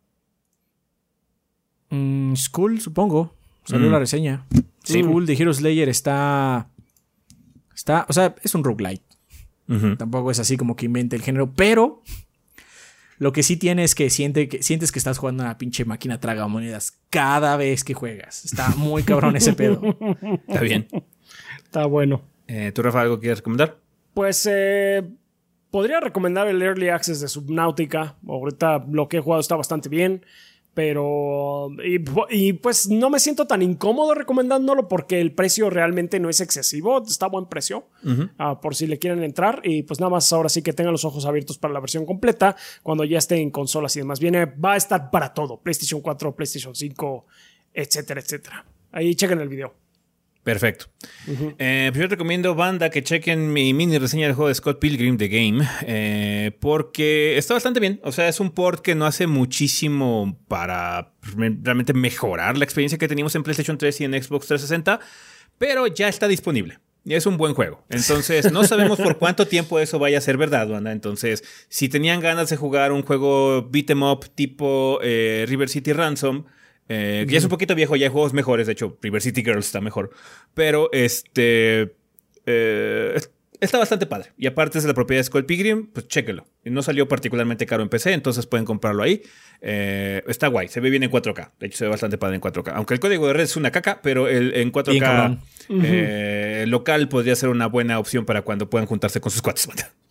Mm, Skull, supongo. Salió mm. la reseña. Sí, Skull de Hero Slayer está... Está... O sea, es un roguelite. Uh-huh. Tampoco es así como que invente el género, pero... Lo que sí tiene es que, siente que sientes que estás jugando a una pinche máquina tragamonedas cada vez que juegas. Está muy cabrón ese pedo. Está bien. Está bueno. Eh, ¿Tú, Rafa, algo quieres recomendar? Pues... Eh... Podría recomendar el Early Access de Subnautica. Ahorita lo que he jugado está bastante bien. Pero... Y, y pues no me siento tan incómodo recomendándolo porque el precio realmente no es excesivo. Está a buen precio. Uh-huh. Uh, por si le quieren entrar. Y pues nada más ahora sí que tengan los ojos abiertos para la versión completa. Cuando ya esté en consolas y demás. Viene, va a estar para todo. PlayStation cuatro, PlayStation cinco, etcétera, etcétera. Ahí chequen el video. Perfecto. Uh-huh. eh, pues yo recomiendo, banda, que chequen mi mini reseña del juego de Scott Pilgrim The Game, eh, porque está bastante bien. O sea, es un port que no hace muchísimo para realmente mejorar la experiencia que teníamos en PlayStation tres y en Xbox trescientos sesenta, pero ya está disponible. Y es un buen juego. Entonces, no sabemos por cuánto tiempo eso vaya a ser verdad, banda. Entonces, si tenían ganas de jugar un juego beat 'em up tipo eh, River City Ransom, Eh, que uh-huh. ya es un poquito viejo, ya hay juegos mejores. De hecho, River City Girls está mejor. Pero este eh, está bastante padre. Y aparte es de la propiedad de Skull Pilgrim, pues chéquelo. Y no salió particularmente caro en P C, entonces pueden comprarlo ahí. Eh, está guay, se ve bien en cuatro K. De hecho, se ve bastante padre en cuatro K. Aunque el código de red es una caca, pero el, en cuatro K eh, uh-huh. local podría ser una buena opción para cuando puedan juntarse con sus cuates.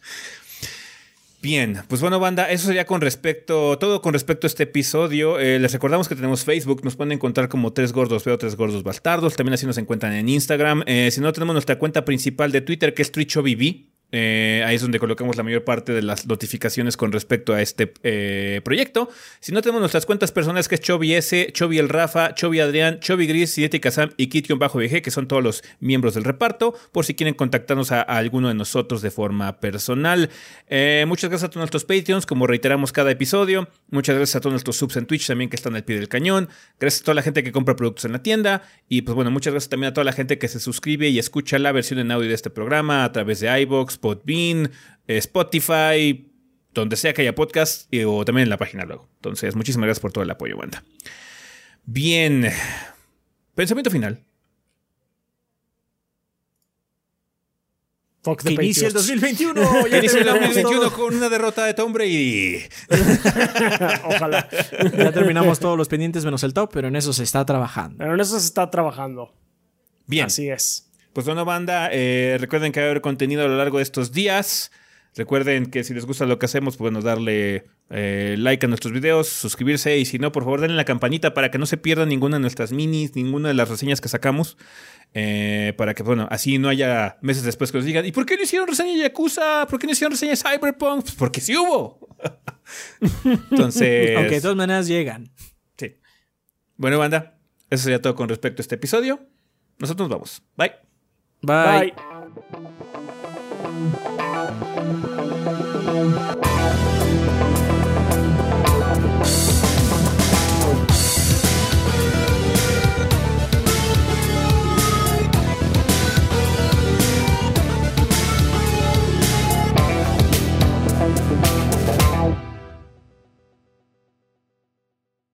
Bien, pues bueno, banda, eso sería con respecto, todo con respecto a este episodio. Eh, les recordamos que tenemos Facebook, nos pueden encontrar como Tres Gordos Veo, Tres Gordos Bastardos. También así nos encuentran en Instagram. Eh, si no, tenemos nuestra cuenta principal de Twitter, que es TwitchOBB. Eh, ahí es donde colocamos la mayor parte de las notificaciones con respecto a este eh, proyecto. Si no, tenemos nuestras cuentas personales, que es Chovy S, Chovy el Rafa, Chovy Adrián, Chovy Gris, Cinética Sam y Kit-V G, que son todos los miembros del reparto, por si quieren contactarnos a, a alguno de nosotros de forma personal. Eh, muchas gracias a todos nuestros Patreons, como reiteramos cada episodio. Muchas gracias a todos nuestros subs en Twitch también, que están al pie del cañón. Gracias a toda la gente que compra productos en la tienda. Y pues bueno, muchas gracias también a toda la gente que se suscribe y escucha la versión en audio de este programa a través de iVoox, Podbean, Spotify, donde sea que haya podcast, y, o también en la página luego. Entonces, muchísimas gracias por todo el apoyo, banda. Bien. Pensamiento final. Fuck que inicia el dos mil veintiuno. Ya inicia el dos mil veintiuno con una derrota de Tom Brady. Ojalá. Ya terminamos todos los pendientes menos el top, pero en eso se está trabajando. Pero en eso se está trabajando. Bien. Así es. Pues bueno, banda, eh, recuerden que va a haber contenido a lo largo de estos días. Recuerden que si les gusta lo que hacemos, pues bueno, darle eh, like a nuestros videos, suscribirse, y si no, por favor, denle la campanita para que no se pierdan ninguna de nuestras minis, ninguna de las reseñas que sacamos, eh, para que, bueno, así no haya meses después que nos digan, ¿y por qué no hicieron reseña de Yakuza? ¿Por qué no hicieron reseña de Cyberpunk? Pues porque sí hubo. Entonces... Aunque de todas maneras llegan. Sí. Bueno, banda, eso sería todo con respecto a este episodio. Nosotros nos vamos. Bye. Bye. Bye.